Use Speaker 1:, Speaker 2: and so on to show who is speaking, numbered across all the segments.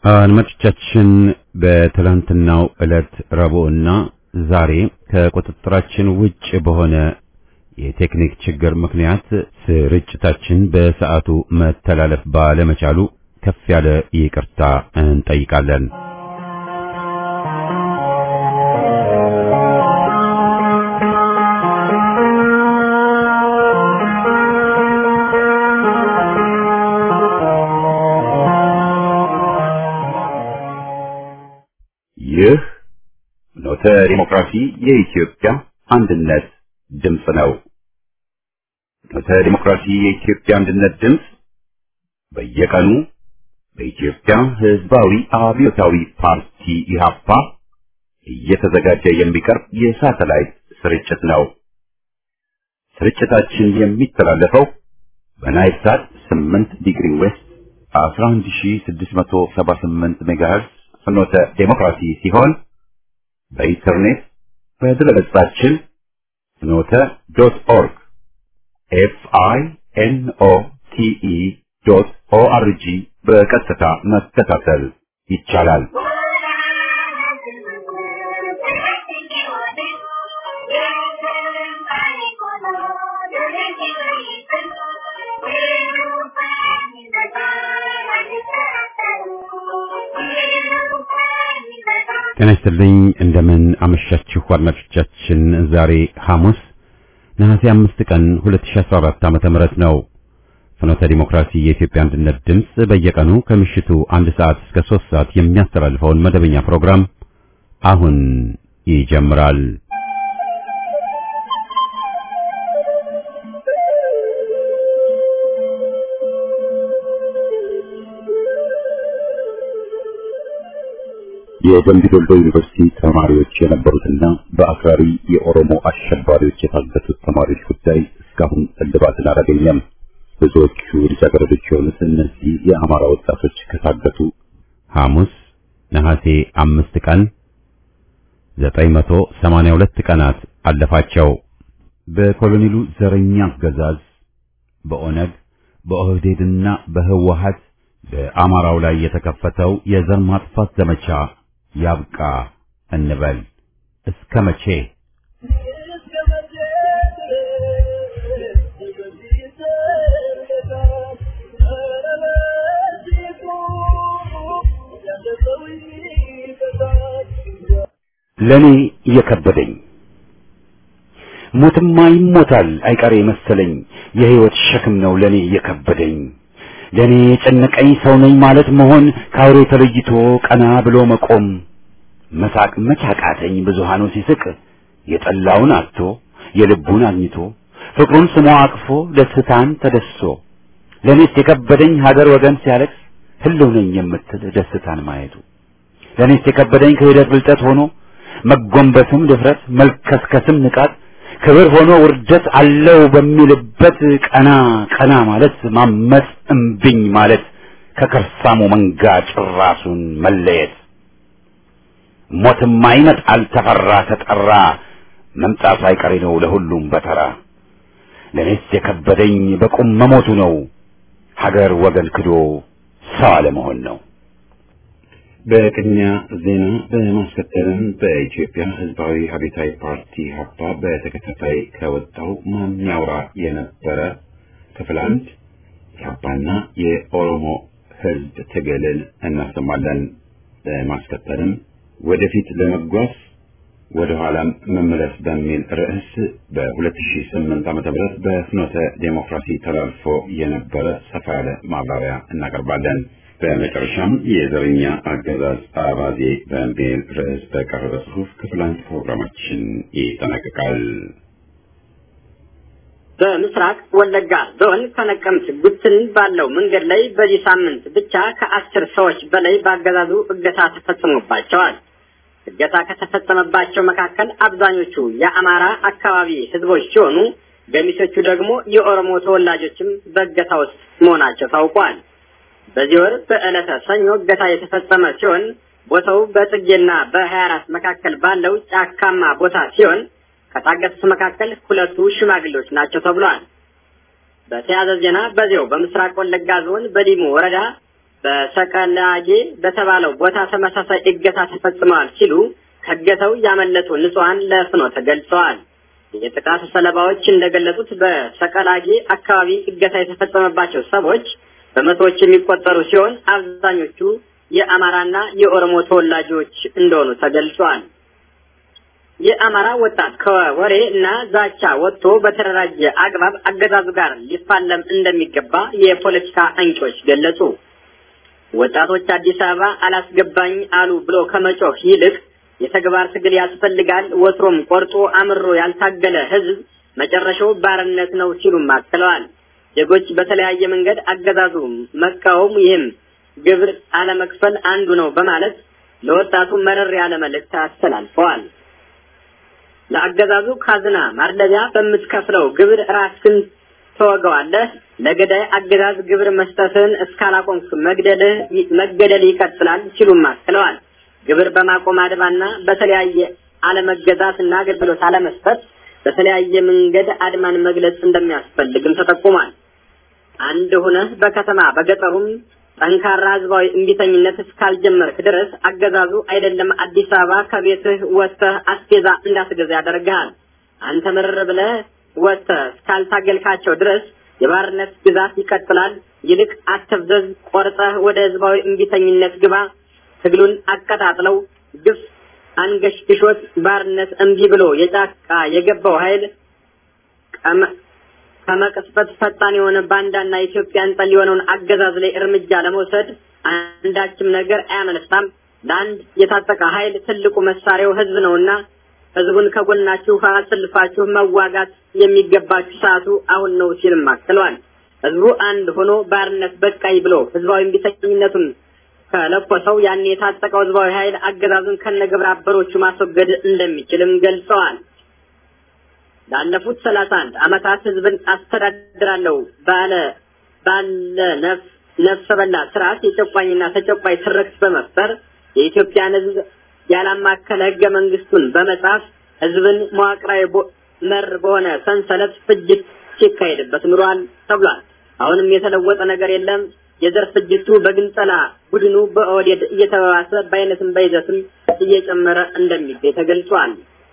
Speaker 1: አድማጮቻችን በትላንትናው ዕለት ረቡዕና ዛሬ ከቁጥጥራችን ውጭ በሆነ የቴክኒክ ችግር ምክንያት ስርጭታችን በሰዓቱ መተላለፍ ባለመቻሉ ከፍ ያለ ይቅርታ እንጠይቃለን። ይህ ኖተ ዲሞክራሲ የኢትዮጵያ አንድነት ድምፅ ነው። ኖተ ዲሞክራሲ የኢትዮጵያ አንድነት ድምፅ በየቀኑ በኢትዮጵያ ሕዝባዊ አብዮታዊ ፓርቲ ኢህአፓ እየተዘጋጀ የሚቀርብ የሳተላይት ስርጭት ነው። ስርጭታችን የሚተላለፈው በናይልሳት 8 ዲግሪ ዌስት 11678 ሜጋሄርዝ ፍኖተ ዲሞክራሲ ሲሆን በኢንተርኔት በድረገጻችን fnote.org FINOTE.org በቀጥታ መከታተል ይቻላል። ጤና ይስጥልኝ እንደምን አመሻችሁ አድማጮቻችን። ዛሬ ሐሙስ ነሐሴ 5 ቀን 2014 ዓመተ ምህረት ነው። ፍኖተ ዲሞክራሲ የኢትዮጵያ አንድነት ድምፅ በየቀኑ ከምሽቱ 1 ሰዓት እስከ 3 ሰዓት የሚያስተላልፈውን መደበኛ ፕሮግራም አሁን ይጀምራል። የደምቢ ዶሎ ዩኒቨርሲቲ ተማሪዎች የነበሩትና በአክራሪ የኦሮሞ አሸባሪዎች የታገቱት ተማሪዎች ጉዳይ እስካሁን እልባትን አላገኘም። ብዙዎቹ ልጃገረዶች የሆኑት እነዚህ የአማራ ወጣቶች ከታገቱ ሐሙስ ነሐሴ 5 ቀን 982 ቀናት አለፋቸው። በኮሎኔሉ ዘረኛ አገዛዝ በኦነግ በኦህዴድና በህወሓት በአማራው ላይ የተከፈተው የዘር ማጥፋት ዘመቻ ያብቃ እንበል። እስከ መቼ? ለኔ የከበደኝ ሞትማ ይሞታል አይቀሬ መሰለኝ። የህይወት ሸክም ነው ለኔ የከበደኝ። ለኔ የጨነቀኝ ሰው ነኝ ማለት መሆን፣ ካውሬ ተለይቶ ቀና ብሎ መቆም። መሳቅ መቻቃተኝ ብዙሃኑ ሲስቅ፣ የጠላውን አጥቶ የልቡን አግኝቶ ፍቅሩን ስሞ አቅፎ ደስታን ተደስሶ። ለኔስ የከበደኝ ሀገር ወገን ሲያለቅስ ህልው ነኝ የምትል ደስታን ማየቱ። ለኔስ የከበደኝ ክህደት ብልጠት ሆኖ መጎንበስም ድፍረት መልከስከስም ንቃት ክብር ሆኖ ውርደት አለው በሚልበት ቀና ቀና ማለት ማመጽ እምብኝ ማለት ከከርሳሙ መንጋ ጭራሱን መለየት። ሞትማ ይመጣል ተፈራ ተጠራ መምጣቱ አይቀሬ ነው ለሁሉም በተራ። ለኔስ የከበደኝ በቁም መሞቱ ነው ሀገር ወገን ክዶ ሰው አለመሆን ነው። በቅድሚያ ዜና በማስከተልም በኢትዮጵያ ሕዝባዊ አብዮታዊ ፓርቲ ኢህአፓ በተከታታይ ከወጣው ማን ያውራ የነበረ ክፍል 1 ኢህአፓና የኦሮሞ ሕዝብ ትግልን እናሰማለን። በማስከተልም ወደፊት ለመጓዝ ወደ ኋላም መመለስ በሚል ርዕስ በ2008 ዓ.ም በፍኖተ ዴሞክራሲ ተላልፎ የነበረ ሰፋ ያለ ማብራሪያ እናቀርባለን። በመጨረሻም የዘረኛ አገዛዝ አባዜ በሚል ርዕስ በቀረበ ጽሑፍ ክፍል 1 ፕሮግራማችን ይጠናቀቃል።
Speaker 2: በምስራቅ ወለጋ ዞን ከነቀምት ጉትን ባለው መንገድ ላይ በዚህ ሳምንት ብቻ ከ10 ሰዎች በላይ በአገዛዙ እገታ ተፈጽሞባቸዋል። እገታ ከተፈጸመባቸው መካከል አብዛኞቹ የአማራ አካባቢ ህዝቦች ሲሆኑ ገሚሶቹ ደግሞ የኦሮሞ ተወላጆችም በእገታ ውስጥ መሆናቸው ታውቋል። በዚህ ወር በዕለተ ሰኞ እገታ የተፈጸመ ሲሆን ቦታው በጽጌና በ24 መካከል ባለው ጫካማ ቦታ ሲሆን ከታገቱት መካከል 2 ሽማግሌዎች ናቸው ተብሏል። በተያያዘ ዜና በዚያው በምስራቅ ወለጋ ዞን በዲሞ ወረዳ በሰቀላጌ በተባለው ቦታ ተመሳሳይ እገታ ተፈጽሟል ሲሉ ከገተው ያመለጡ ንጹሃን ለፍኖተ ገልጸዋል። የጥቃቱ ሰለባዎች እንደገለጹት በሰቀላጌ አካባቢ እገታ የተፈጸመባቸው ሰዎች በመቶዎች የሚቆጠሩ ሲሆን አብዛኞቹ የአማራና የኦሮሞ ተወላጆች እንደሆኑ ተገልጿል። የአማራ ወጣት ከወሬ እና ዛቻ ወጥቶ በተደራጀ አግባብ አገዛዙ ጋር ሊፋለም እንደሚገባ የፖለቲካ አንቂዎች ገለጹ። ወጣቶች አዲስ አበባ አላስገባኝ አሉ ብሎ ከመጮህ ይልቅ የተግባር ትግል ያስፈልጋል። ወትሮም ቆርጦ አምሮ ያልታገለ ህዝብ መጨረሻው ባርነት ነው ሲሉ አክለዋል። ዜጎች በተለያየ መንገድ አገዛዙ መቃወም ይህም ግብር አለመክፈል አንዱ ነው በማለት ለወጣቱ መረር ያለ መልእክት አስተላልፈዋል። ለአገዛዙ ካዝና ማርለቢያ በምትከፍለው ግብር ራስህን ተወጋዋለህ። ለገዳይ አገዛዝ ግብር መስጠትን እስካላቆምክ መገደል ይቀጥላል ሲሉ አክለዋል። ግብር በማቆም አድማና በተለያየ አለመገዛትና አገልግሎት አለመስጠት በተለያየ መንገድ አድማን መግለጽ እንደሚያስፈልግም ተጠቁሟል። አንድ ሆነ በከተማ በገጠሩም ጠንካራ ህዝባዊ እንቢተኝነት እስካልጀመርክ ድረስ አገዛዙ አይደለም አዲስ አበባ ከቤትህ ወጥተህ አስቤዛ እንዳትገዛ ያደርጋል። አንተ ምርር ብለህ ወጥተህ እስካልታገልካቸው ድረስ የባርነት ግዛት ይቀጥላል። ይልቅ አትፍዘዝ፣ ቆርጠህ ወደ ህዝባዊ እንቢተኝነት ግባ። ትግሉን አቀጣጥለው ግፍ አንገሽግሾት ባርነት እንቢ ብሎ የጫካ የገባው ኃይል ከመቅስፈት ፈጣን የሆነ ባንዳና ኢትዮጵያን ጠል የሆነውን አገዛዝ ላይ እርምጃ ለመውሰድ አንዳችም ነገር አያመነታም። ለአንድ የታጠቀ ኃይል ትልቁ መሳሪያው ህዝብ ነውና ህዝቡን ከጎናችሁ አሰልፋችሁ መዋጋት የሚገባችሁ ሰዓቱ አሁን ነው ሲል አክለዋል። ህዝቡ አንድ ሆኖ ባርነት በቃይ ብሎ ህዝባዊ እንቢተኝነቱን ከለኮሰው ያን የታጠቀው ህዝባዊ ኃይል አገዛዙን ከነግብረ አበሮቹ ማስወገድ እንደሚችልም ገልጸዋል። ላለፉት 31 አመታት ህዝብን አስተዳድራለሁ ባለ ነፍስ በላ ስርዓት የጨቋኝና ተጨቋይ ትርክት በመፍጠር የኢትዮጵያን ህዝብ ያላማከለ ህገ መንግስቱን በመጻፍ ህዝብን መዋቅራዊ መር በሆነ ሰንሰለት ፍጅት ሲካሄድበት ኑሯል ተብሏል። አሁንም የተለወጠ ነገር የለም። የዘር ፍጅቱ በግንጸላ ቡድኑ በኦዴድ እየተባባሰ በአይነትም በይዘትም እየጨመረ እንደሚገኝ ተገልጿል።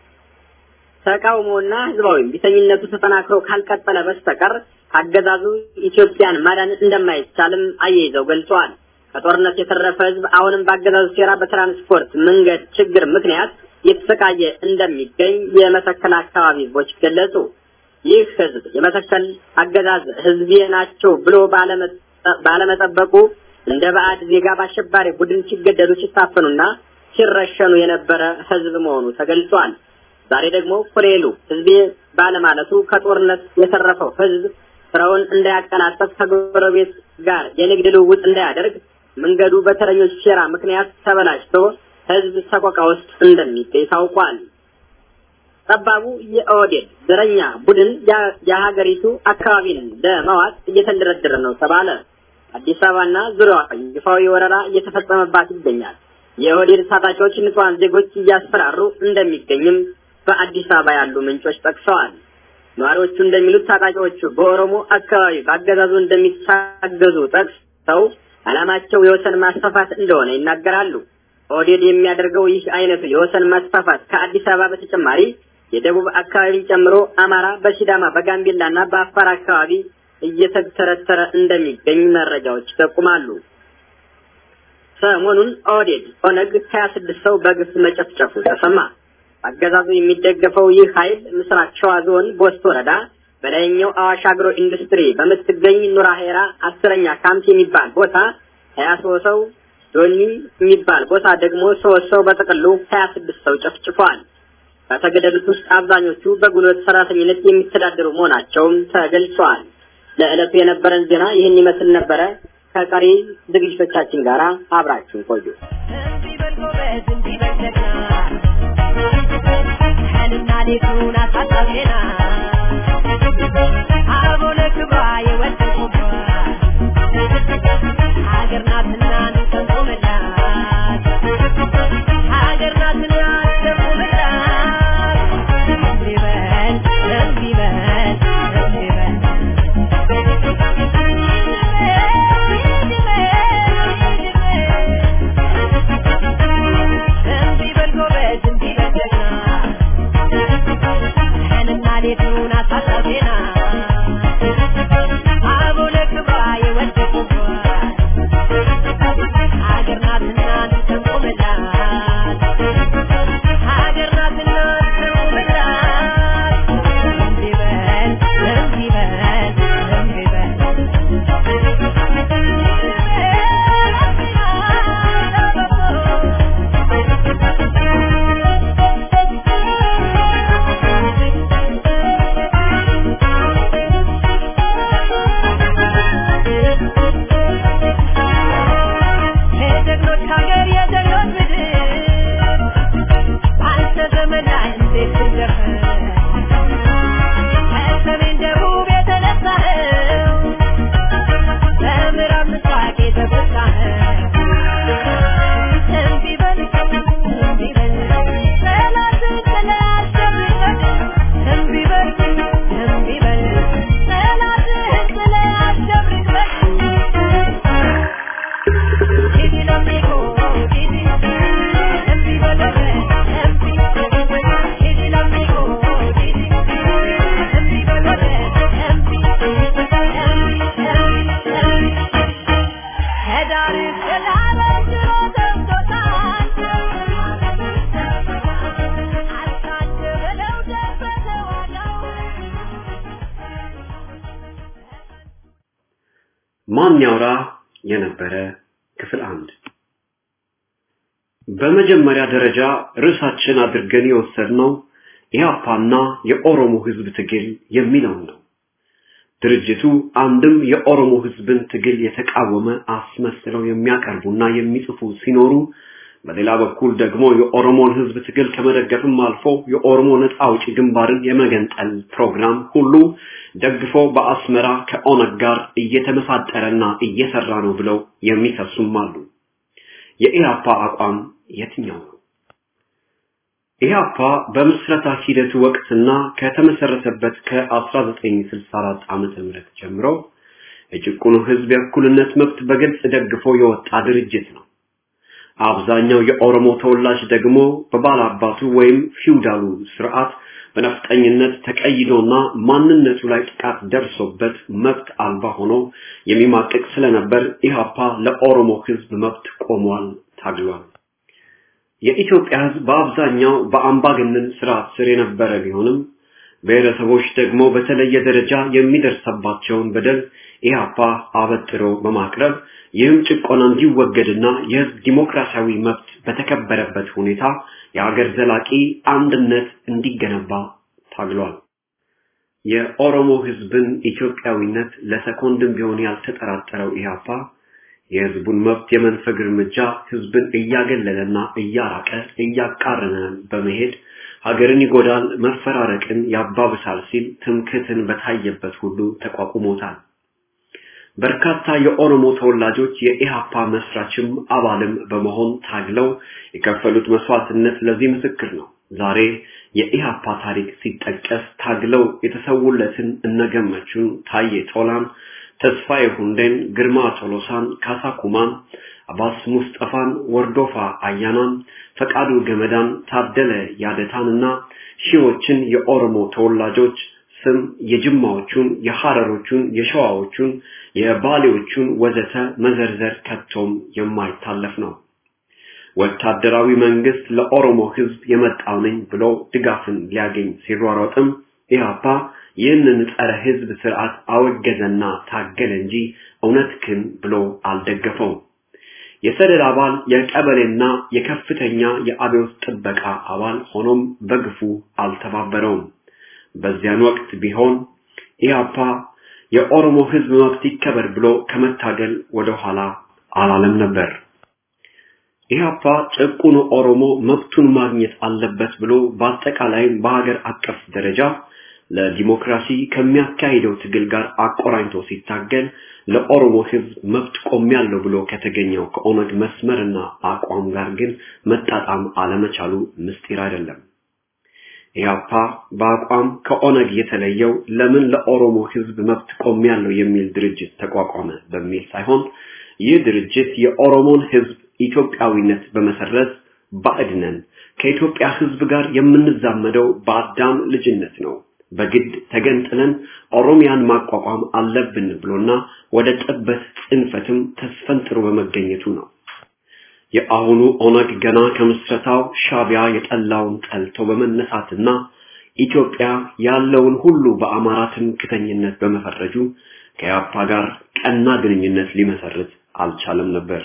Speaker 2: ተቃውሞና ህዝባዊ ቢተኝነቱ ተጠናክሮ ካልቀጠለ በስተቀር አገዛዙ ኢትዮጵያን ማዳን እንደማይቻልም አየይዘው ገልጸዋል። ከጦርነት የተረፈ ህዝብ አሁንም በአገዛዙ ሴራ በትራንስፖርት መንገድ ችግር ምክንያት የተሰቃየ እንደሚገኝ የመተከል አካባቢ ህዝቦች ገለጹ። ይህ ህዝብ የመተከል አገዛዝ ህዝቤ ናቸው ብሎ ባለመጠበቁ እንደ ባዕድ ዜጋ በአሸባሪ ቡድን ሲገደሉ ሲታፈኑና ሲረሸኑ የነበረ ህዝብ መሆኑ ተገልጿል። ዛሬ ደግሞ ኮሎኔሉ ህዝቤ ባለማለቱ ከጦርነት የተረፈው ህዝብ ስራውን እንዳያቀላጥፍ ከጎረቤት ጋር የንግድ ልውውጥ እንዳያደርግ መንገዱ በተረኞች ሴራ ምክንያት ተበላሽቶ ህዝብ ሰቆቃ ውስጥ እንደሚገኝ ታውቋል። ጠባቡ የኦዴድ ዘረኛ ቡድን የሀገሪቱ አካባቢን ለማዋጥ እየተንደረደረ ነው ተባለ። አዲስ አበባና ዙሪያዋ ይፋዊ ወረራ እየተፈጸመባት ይገኛል። የኦዴድ ታጣቂዎች ንጹሃን ዜጎች እያስፈራሩ እንደሚገኝም በአዲስ አበባ ያሉ ምንጮች ጠቅሰዋል። ነዋሪዎቹ እንደሚሉት ታጣቂዎቹ በኦሮሞ አካባቢ በአገዛዙ እንደሚታገዙ ጠቅሰው ዓላማቸው የወሰን ማስፋፋት እንደሆነ ይናገራሉ። ኦዴድ የሚያደርገው ይህ አይነቱ የወሰን ማስፋፋት ከአዲስ አበባ በተጨማሪ የደቡብ አካባቢን ጨምሮ አማራ፣ በሲዳማ፣ በጋምቤላና በአፋር አካባቢ እየተተረተረ እንደሚገኝ መረጃዎች ይጠቁማሉ። ሰሞኑን ኦዴድ ኦነግ 26 ሰው በግፍ መጨፍጨፉ ተሰማ። አገዛዙ የሚደገፈው ይህ ኃይል ምስራቅ ሸዋ ዞን ቦስት ወረዳ በላይኛው አዋሽ አግሮ ኢንዱስትሪ በምትገኝ ኑራ ሄራ 10ኛ ካምፕ የሚባል ቦታ 23 ሰው፣ ዶኒ የሚባል ቦታ ደግሞ 3 ሰው በጥቅሉ 26 ሰው ጨፍጭፈዋል። ከተገደሉት ውስጥ አብዛኞቹ በጉልበት ሰራተኝነት የሚተዳደሩ መሆናቸውም ተገልጿል። ለዕለቱ የነበረን ዜና ይህን ይመስል ነበረ። ከቀሪ ዝግጅቶቻችን ጋር አብራችሁን ቆዩ።
Speaker 3: ማን ያውራ የነበረ ክፍል 1 በመጀመሪያ ደረጃ ርዕሳችን አድርገን የወሰድነው ኢህአፓና የኦሮሞ ህዝብ ትግል የሚለው ነው። ድርጅቱ አንድም የኦሮሞ ህዝብን ትግል የተቃወመ አስመስለው የሚያቀርቡና የሚጽፉ ሲኖሩ በሌላ በኩል ደግሞ የኦሮሞን ህዝብ ትግል ከመደገፍም አልፎ የኦሮሞ ነፃ አውጪ ግንባርን የመገንጠል ፕሮግራም ሁሉ ደግፎ በአስመራ ከኦነግ ጋር እየተመሳጠረና እየሰራ ነው ብለው የሚከሱም አሉ። የኢህአፓ አቋም የትኛው ነው? ኢህአፓ በምስረታ ሂደቱ ወቅትና ከተመሰረተበት ከ1964 ዓመተ ምህረት ጀምሮ የጭቁኑ ህዝብ የእኩልነት መብት በግልጽ ደግፎ የወጣ ድርጅት ነው። አብዛኛው የኦሮሞ ተወላጅ ደግሞ በባላባቱ ወይም ፊውዳሉ ስርዓት በነፍጠኝነት ተቀይዶና ማንነቱ ላይ ጥቃት ደርሶበት መብት አልባ ሆኖ የሚማቅቅ ስለነበር ኢህአፓ ለኦሮሞ ህዝብ መብት ቆሟል፣ ታግሏል። የኢትዮጵያ ህዝብ በአብዛኛው በአምባገነን ስርዓት ስር የነበረ ቢሆንም ብሔረሰቦች ደግሞ በተለየ ደረጃ የሚደርሰባቸውን በደል ኢህአፓ አበጥሮ በማቅረብ ይህም ጭቆና እንዲወገድና የህዝብ ዲሞክራሲያዊ መብት በተከበረበት ሁኔታ የሀገር ዘላቂ አንድነት እንዲገነባ ታግሏል። የኦሮሞ ህዝብን ኢትዮጵያዊነት ለሰኮንድም ቢሆን ያልተጠራጠረው ኢህአፓ የህዝቡን መብት የመንፈግ እርምጃ ህዝብን እያገለለና እያራቀ እያቃረነ በመሄድ ሀገርን ይጎዳል፣ መፈራረቅን ያባብሳል ሲል ትምክህትን በታየበት ሁሉ ተቋቁሞታል። በርካታ የኦሮሞ ተወላጆች የኢህአፓ መስራችም አባልም በመሆን ታግለው የከፈሉት መስዋዕትነት ለዚህ ምስክር ነው። ዛሬ የኢህአፓ ታሪክ ሲጠቀስ ታግለው የተሰውለትን እነገመቹን፣ ታዬ ቶላን፣ ተስፋዬ ሁንዴን፣ ግርማ ቶሎሳን፣ ካሳ ኩማን፣ አባስ ሙስጠፋን፣ ወርዶፋ አያናን፣ ፈቃዱ ገመዳን፣ ታደለ ያደታንና ሺዎችን የኦሮሞ ተወላጆች ስም የጅማዎቹን፣ የሐረሮቹን፣ የሸዋዎቹን፣ የባሌዎቹን ወዘተ መዘርዘር ከቶም የማይታለፍ ነው። ወታደራዊ መንግስት ለኦሮሞ ህዝብ የመጣው ነኝ ብሎ ድጋፍን ሊያገኝ ሲሯሯጥም ኢህአፓ ይህንን ጸረ ህዝብ ስርዓት አወገዘና ታገለ እንጂ እውነትክን ብሎ አልደገፈውም። የሰደድ አባል የቀበሌና የከፍተኛ የአብዮት ጥበቃ አባል ሆኖም በግፉ አልተባበረውም። በዚያን ወቅት ቢሆን ኢህአፓ የኦሮሞ ህዝብ መብት ይከበር ብሎ ከመታገል ወደ ኋላ አላለም ነበር። ኢህአፓ ጭቁኑ ኦሮሞ መብቱን ማግኘት አለበት ብሎ በአጠቃላይ በሀገር አቀፍ ደረጃ ለዲሞክራሲ ከሚያካሂደው ትግል ጋር አቆራኝቶ ሲታገል ለኦሮሞ ህዝብ መብት ቆሜያለሁ ብሎ ከተገኘው ከኦነግ መስመርና አቋም ጋር ግን መጣጣም አለመቻሉ ምስጢር አይደለም። ኢህአፓ በአቋም ከኦነግ የተለየው ለምን ለኦሮሞ ህዝብ መብት ቆሜያለሁ የሚል ድርጅት ተቋቋመ በሚል ሳይሆን ይህ ድርጅት የኦሮሞን ህዝብ ኢትዮጵያዊነት በመሰረዝ ባዕድነን ከኢትዮጵያ ህዝብ ጋር የምንዛመደው በአዳም ልጅነት ነው፣ በግድ ተገንጥለን ኦሮሚያን ማቋቋም አለብን ብሎና ወደ ጥበት ጽንፈትም ተስፈንጥሮ በመገኘቱ ነው። የአሁኑ ኦነግ ገና ከምስረታው ሻቢያ የጠላውን ጠልቶ በመነሳትና ኢትዮጵያ ያለውን ሁሉ በአማራ ትምክህተኝነት በመፈረጁ ከኢህአፓ ጋር ቀና ግንኙነት ሊመሰርት አልቻለም ነበር።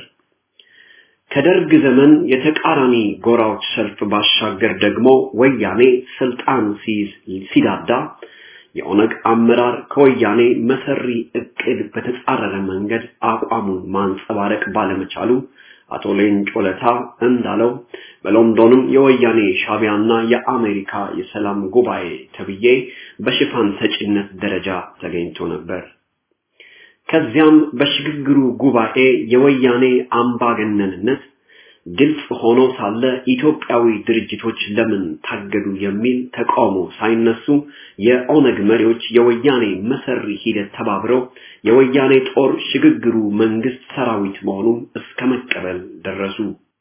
Speaker 3: ከደርግ ዘመን የተቃራኒ ጎራዎች ሰልፍ ባሻገር ደግሞ ወያኔ ስልጣን ሲዳዳ የኦነግ አመራር ከወያኔ መሰሪ እቅድ በተጻረረ መንገድ አቋሙን ማንጸባረቅ ባለመቻሉ አቶ ሌንጮ ለታ እንዳለው በሎንዶንም የወያኔ ሻቢያና የአሜሪካ የሰላም ጉባኤ ተብዬ በሽፋን ሰጪነት ደረጃ ተገኝቶ ነበር። ከዚያም በሽግግሩ ጉባኤ የወያኔ አምባገነንነት ግልጽ ሆኖ ሳለ ኢትዮጵያዊ ድርጅቶች ለምን ታገዱ የሚል ተቃውሞ ሳይነሱ የኦነግ መሪዎች የወያኔ መሰሪ ሂደት ተባብረው የወያኔ ጦር ሽግግሩ መንግስት ሰራዊት መሆኑን እስከመቀበል ደረሱ።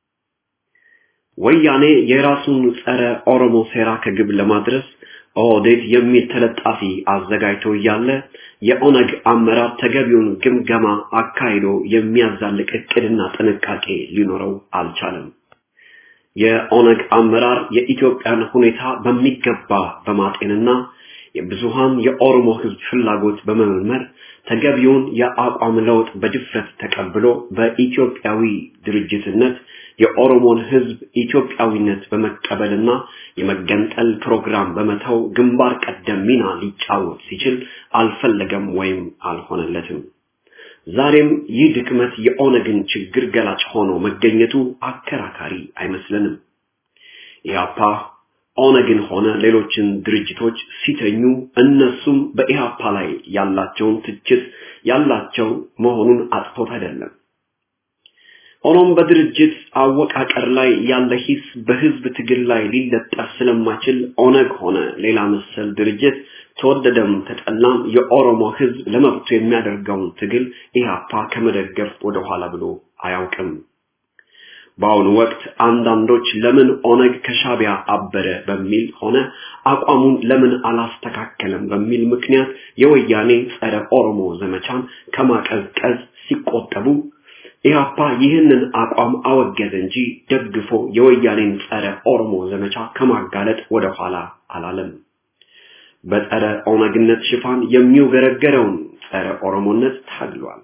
Speaker 3: ወያኔ የራሱን ጸረ ኦሮሞ ሴራ ከግብ ለማድረስ ኦህዴድ የሚል ተለጣፊ አዘጋጅቶ ያለ የኦነግ አመራር ተገቢውን ግምገማ አካሂዶ የሚያዛልቅ እቅድና ጥንቃቄ ሊኖረው አልቻለም። የኦነግ አመራር የኢትዮጵያን ሁኔታ በሚገባ በማጤንና የብዙሃን የኦሮሞ ህዝብ ፍላጎት በመመርመር ተገቢውን የአቋም ለውጥ በድፍረት ተቀብሎ በኢትዮጵያዊ ድርጅትነት የኦሮሞን ህዝብ ኢትዮጵያዊነት በመቀበልና የመገንጠል ፕሮግራም በመተው ግንባር ቀደም ሚና ሊጫወት ሲችል አልፈለገም ወይም አልሆነለትም። ዛሬም ይህ ድክመት የኦነግን ችግር ገላጭ ሆኖ መገኘቱ አከራካሪ አይመስልንም። ኢህአፓ ኦነግን ሆነ ሌሎችን ድርጅቶች ሲተኙ እነሱም በኢህአፓ ላይ ያላቸውን ትችት ያላቸው መሆኑን አጥቶት አይደለም። ሆኖም በድርጅት አወቃቀር ላይ ያለ ሂስ በህዝብ ትግል ላይ ሊለጠፍ ስለማይችል ኦነግ ሆነ ሌላ መሰል ድርጅት ተወደደም ተጠላም የኦሮሞ ህዝብ ለመብቱ የሚያደርገውን ትግል ኢህአፓ ከመደገፍ ወደ ኋላ ብሎ አያውቅም። በአሁኑ ወቅት አንዳንዶች ለምን ኦነግ ከሻቢያ አበረ በሚል ሆነ አቋሙን ለምን አላስተካከለም በሚል ምክንያት የወያኔ ጸረ ኦሮሞ ዘመቻን ከማቀዝቀዝ ሲቆጠቡ ኢህአፓ ይህንን አቋም አወገዘ እንጂ ደግፎ የወያኔን ጸረ ኦሮሞ ዘመቻ ከማጋለጥ ወደ ኋላ አላለም። በጸረ ኦነግነት ሽፋን የሚውገረገረውን ጸረ ኦሮሞነት ታግሏል።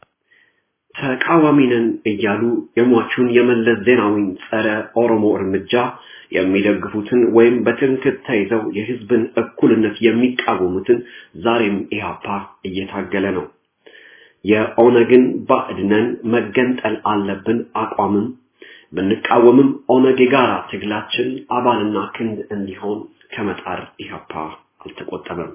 Speaker 3: ተቃዋሚነን እያሉ የሟቹን የመለስ ዜናዊን ጸረ ኦሮሞ እርምጃ የሚደግፉትን ወይም በትምክህት ተይዘው የህዝብን እኩልነት የሚቃወሙትን ዛሬም ኢህአፓ እየታገለ ነው። የኦነግን ባዕድነን መገንጠል አለብን አቋምም ብንቃወምም ኦነግ የጋራ ትግላችን አባልና ክንድ እንዲሆን ከመጣር ኢህአፓ አልተቆጠበም።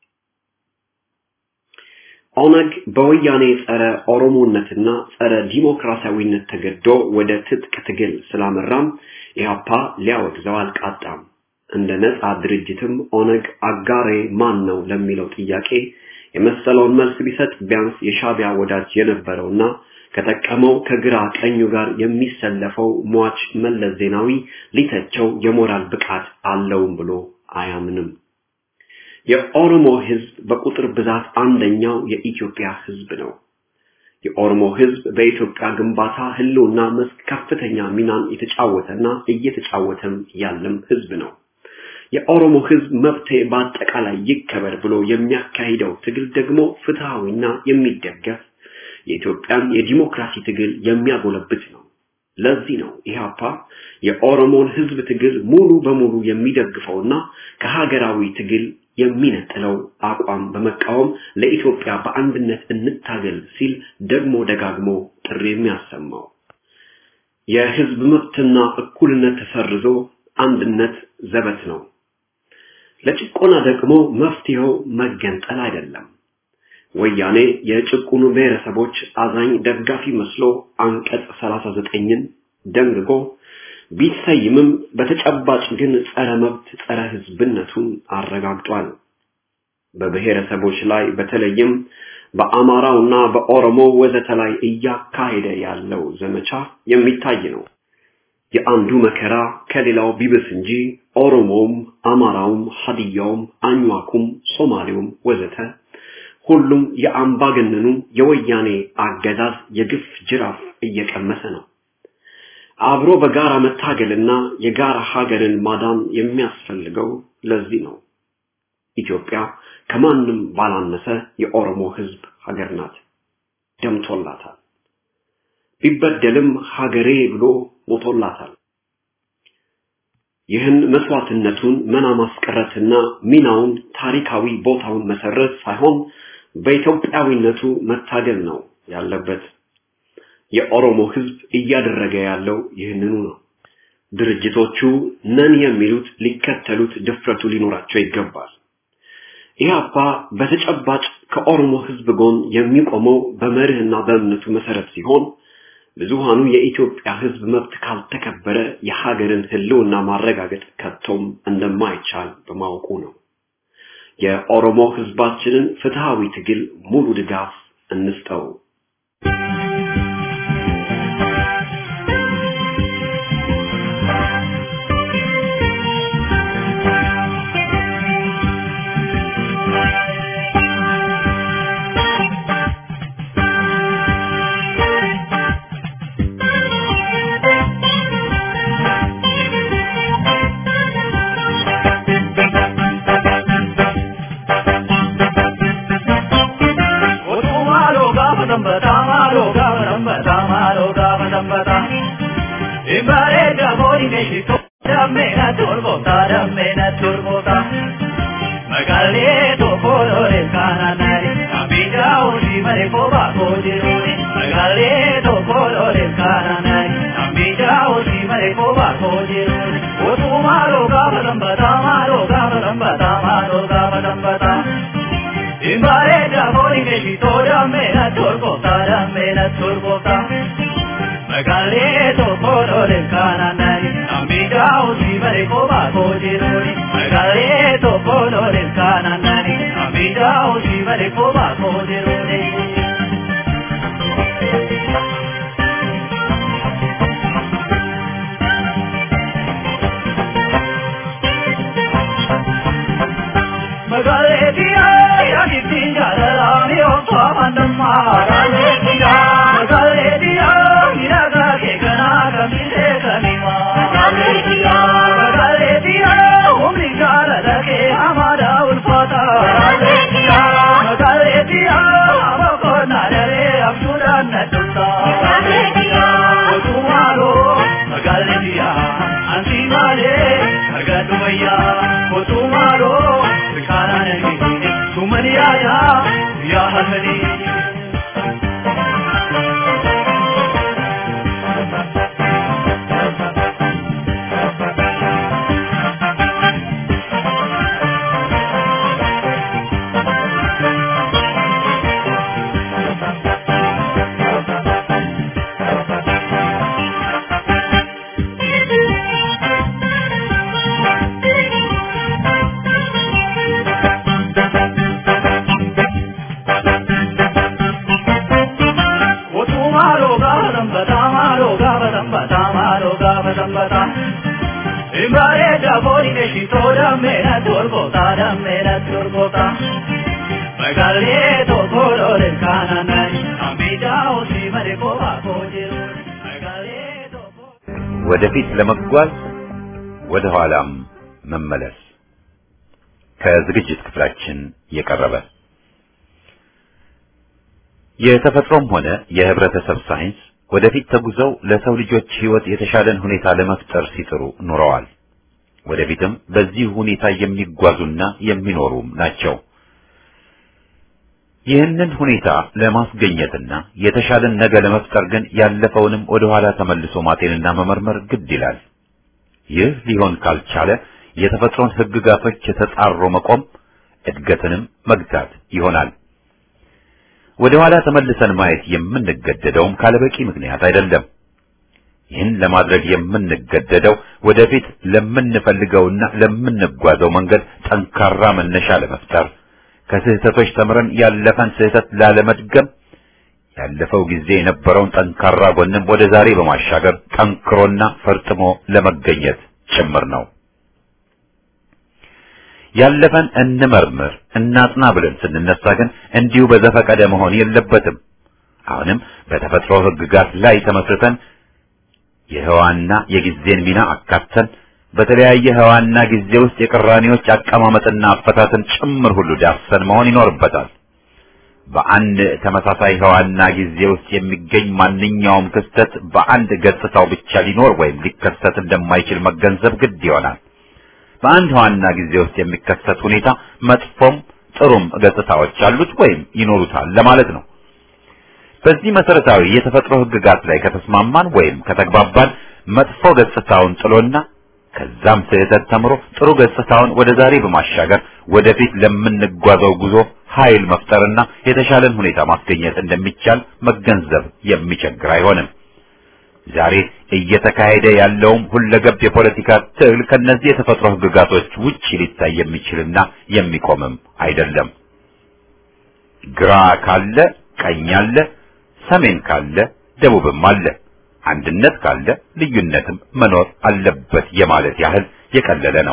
Speaker 3: ኦነግ በወያኔ ጸረ ኦሮሞነትና ጸረ ዲሞክራሲያዊነት ተገዶ ወደ ትጥቅ ትግል ስላመራም ኢህአፓ ሊያወግዘው አልቃጣም። እንደ ነጻ ድርጅትም ኦነግ አጋሬ ማን ነው ለሚለው ጥያቄ የመሰለውን መልስ ቢሰጥ ቢያንስ የሻቢያ ወዳጅ የነበረውና ከተቀመው ከግራ ቀኙ ጋር የሚሰለፈው ሟች መለስ ዜናዊ ሊተቸው የሞራል ብቃት አለውም ብሎ አያምንም። የኦሮሞ ህዝብ በቁጥር ብዛት አንደኛው የኢትዮጵያ ህዝብ ነው። የኦሮሞ ህዝብ በኢትዮጵያ ግንባታ ህልውና መስክ ከፍተኛ ሚናን የተጫወተና እየተጫወተም ያለም ህዝብ ነው። የኦሮሞ ህዝብ መብት በአጠቃላይ ይከበር ብሎ የሚያካሂደው ትግል ደግሞ ፍትሃዊና የሚደገፍ የኢትዮጵያን የዲሞክራሲ ትግል የሚያጎለብት ነው። ለዚህ ነው ኢህአፓ የኦሮሞን ህዝብ ትግል ሙሉ በሙሉ የሚደግፈውና ከሀገራዊ ትግል የሚነጥለው አቋም በመቃወም ለኢትዮጵያ በአንድነት እንታገል ሲል ደግሞ ደጋግሞ ጥሪ የሚያሰማው። የህዝብ መብትና እኩልነት ተሰርዞ አንድነት ዘበት ነው። ለጭቆና ደግሞ መፍትሄው መገንጠል አይደለም። ወያኔ የጭቁኑ ብሔረሰቦች አዛኝ ደጋፊ መስሎ አንቀጽ 39ን ደንግጎ ቢሰይምም በተጨባጭ ግን ጸረ መብት ጸረ ህዝብነቱን አረጋግጧል። በብሔረሰቦች ላይ በተለይም በአማራውና በኦሮሞ ወዘተ ላይ እያካሄደ ያለው ዘመቻ የሚታይ ነው። የአንዱ መከራ ከሌላው ቢብስ እንጂ ኦሮሞም አማራውም ሀዲያውም አኝዋኩም ሶማሌውም ወዘተ ሁሉም የአምባገነኑ የወያኔ አገዛዝ የግፍ ጅራፍ እየቀመሰ ነው። አብሮ በጋራ መታገልና የጋራ ሀገርን ማዳን የሚያስፈልገው ለዚህ ነው። ኢትዮጵያ ከማንም ባላነሰ የኦሮሞ ህዝብ ሀገር ናት። ደምቶላታል። ቢበደልም ሀገሬ ብሎ ሞቶላታል። ይህን መስዋዕትነቱን መና ማስቀረትና ሚናውን ታሪካዊ ቦታውን መሰረት ሳይሆን በኢትዮጵያዊነቱ መታገል ነው ያለበት። የኦሮሞ ህዝብ እያደረገ ያለው ይህንኑ ነው። ድርጅቶቹ ነን የሚሉት ሊከተሉት ድፍረቱ ሊኖራቸው ይገባል። ኢህአፓ በተጨባጭ ከኦሮሞ ህዝብ ጎን የሚቆመው በመርህና በእምነቱ መሰረት ሲሆን ብዙሃኑ የኢትዮጵያ ህዝብ መብት ካልተከበረ የሀገርን ህልውና ማረጋገጥ ከቶም እንደማይቻል በማወቁ ነው። የኦሮሞ ህዝባችንን ፍትሃዊ ትግል ሙሉ ድጋፍ እንስጠው።
Speaker 1: ወደፊት ለመጓዝ ወደ ኋላም መመለስ ከዝግጅት ክፍላችን የቀረበ የተፈጥሮም ሆነ የህብረተሰብ ሳይንስ ወደፊት ተጉዘው ለሰው ልጆች ህይወት የተሻለን ሁኔታ ለመፍጠር ሲጥሩ ኖረዋል። ወደፊትም በዚህ ሁኔታ የሚጓዙና የሚኖሩም ናቸው። ይህንን ሁኔታ ለማስገኘትና የተሻለን ነገ ለመፍጠር ግን ያለፈውንም ወደ ኋላ ተመልሶ ማጤንና መመርመር ግድ ይላል። ይህ ሊሆን ካልቻለ የተፈጥሮን ህግጋቶች ተጻሮ መቆም እድገትንም መግታት ይሆናል። ወደ ኋላ ተመልሰን ማየት የምንገደደውም ካለበቂ ምክንያት አይደለም። ይህን ለማድረግ የምንገደደው ወደፊት ለምንፈልገውና ለምንጓዘው መንገድ ጠንካራ መነሻ ለመፍጠር ከስህተቶች ተምረን ያለፈን ስህተት ላለመድገም ያለፈው ጊዜ የነበረውን ጠንካራ ጎንም ወደ ዛሬ በማሻገር ጠንክሮና ፈርጥሞ ለመገኘት ጭምር ነው። ያለፈን እንመርምር እናጥና ብለን ስንነሳ ግን እንዲሁ በዘፈቀደ መሆን የለበትም። አሁንም በተፈጥሮ ህግጋት ላይ ተመስርተን የህዋና የጊዜን ሚና አካተን በተለያየ ህዋና ጊዜ ውስጥ የቅራኔዎች አቀማመጥና አፈታትን ጭምር ሁሉ ዳሰን መሆን ይኖርበታል። በአንድ ተመሳሳይ ህዋና ጊዜ ውስጥ የሚገኝ ማንኛውም ክስተት በአንድ ገጽታው ብቻ ሊኖር ወይም ሊከሰት እንደማይችል መገንዘብ ግድ ይሆናል። በአንድ ህዋና ጊዜ ውስጥ የሚከሰት ሁኔታ መጥፎም ጥሩም ገጽታዎች አሉት ወይም ይኖሩታል ለማለት ነው። በዚህ መሰረታዊ የተፈጥሮ ህግጋት ላይ ከተስማማን ወይም ከተግባባን መጥፎ ገጽታውን ጥሎና ከዛም ስህተት ተምሮ ጥሩ ገጽታውን ወደ ዛሬ በማሻገር ወደፊት ለምንጓዘው ጉዞ ኃይል መፍጠርና የተሻለን ሁኔታ ማስገኘት እንደሚቻል መገንዘብ የሚቸግር አይሆንም። ዛሬ እየተካሄደ ያለውም ሁለገብ የፖለቲካ ትግል ከነዚህ የተፈጥሮ ህግጋቶች ውጪ ሊታይ የሚችልና የሚቆምም አይደለም። ግራ ካለ ቀኝ አለ፣ ሰሜን ካለ ደቡብም አለ፣ አንድነት ካለ ልዩነትም መኖር አለበት የማለት ያህል የቀለለ ነው።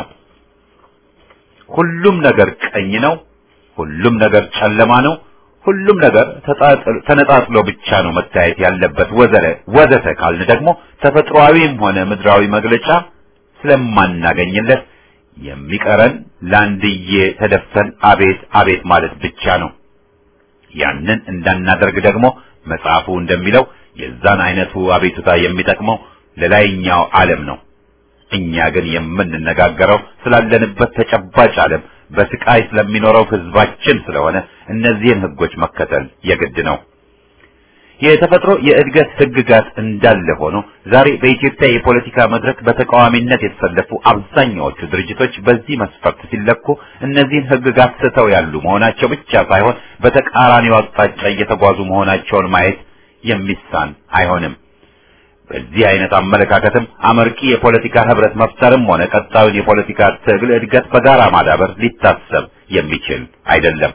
Speaker 1: ሁሉም ነገር ቀኝ ነው፣ ሁሉም ነገር ጨለማ ነው፣ ሁሉም ነገር ተነጣጥሎ ብቻ ነው መታየት ያለበት ወዘተ ካልን ደግሞ ተፈጥሯዊም ሆነ ምድራዊ መግለጫ ስለማናገኝለት የሚቀረን ላንድዬ ተደፍተን አቤት አቤት ማለት ብቻ ነው። ያንን እንዳናደርግ ደግሞ መጽሐፉ እንደሚለው የዛን አይነቱ አቤቱታ የሚጠቅመው ለላይኛው ዓለም ነው። እኛ ግን የምንነጋገረው ስላለንበት ተጨባጭ ዓለም በስቃይ ስለሚኖረው ህዝባችን ስለሆነ እነዚህን ህጎች መከተል የግድ ነው። የተፈጥሮ የእድገት ህግጋት እንዳለ ሆኖ ዛሬ በኢትዮጵያ የፖለቲካ መድረክ በተቃዋሚነት የተሰለፉ አብዛኛዎቹ ድርጅቶች በዚህ መስፈርት ሲለኩ እነዚህን ህግጋት ስተው ያሉ መሆናቸው ብቻ ሳይሆን በተቃራኒው አቅጣጫ እየተጓዙ መሆናቸውን ማየት የሚሳን አይሆንም። በዚህ አይነት አመለካከትም አመርቂ የፖለቲካ ህብረት መፍጠርም ሆነ ቀጣዩን የፖለቲካ ትግል እድገት በጋራ ማዳበር ሊታሰብ የሚችል አይደለም።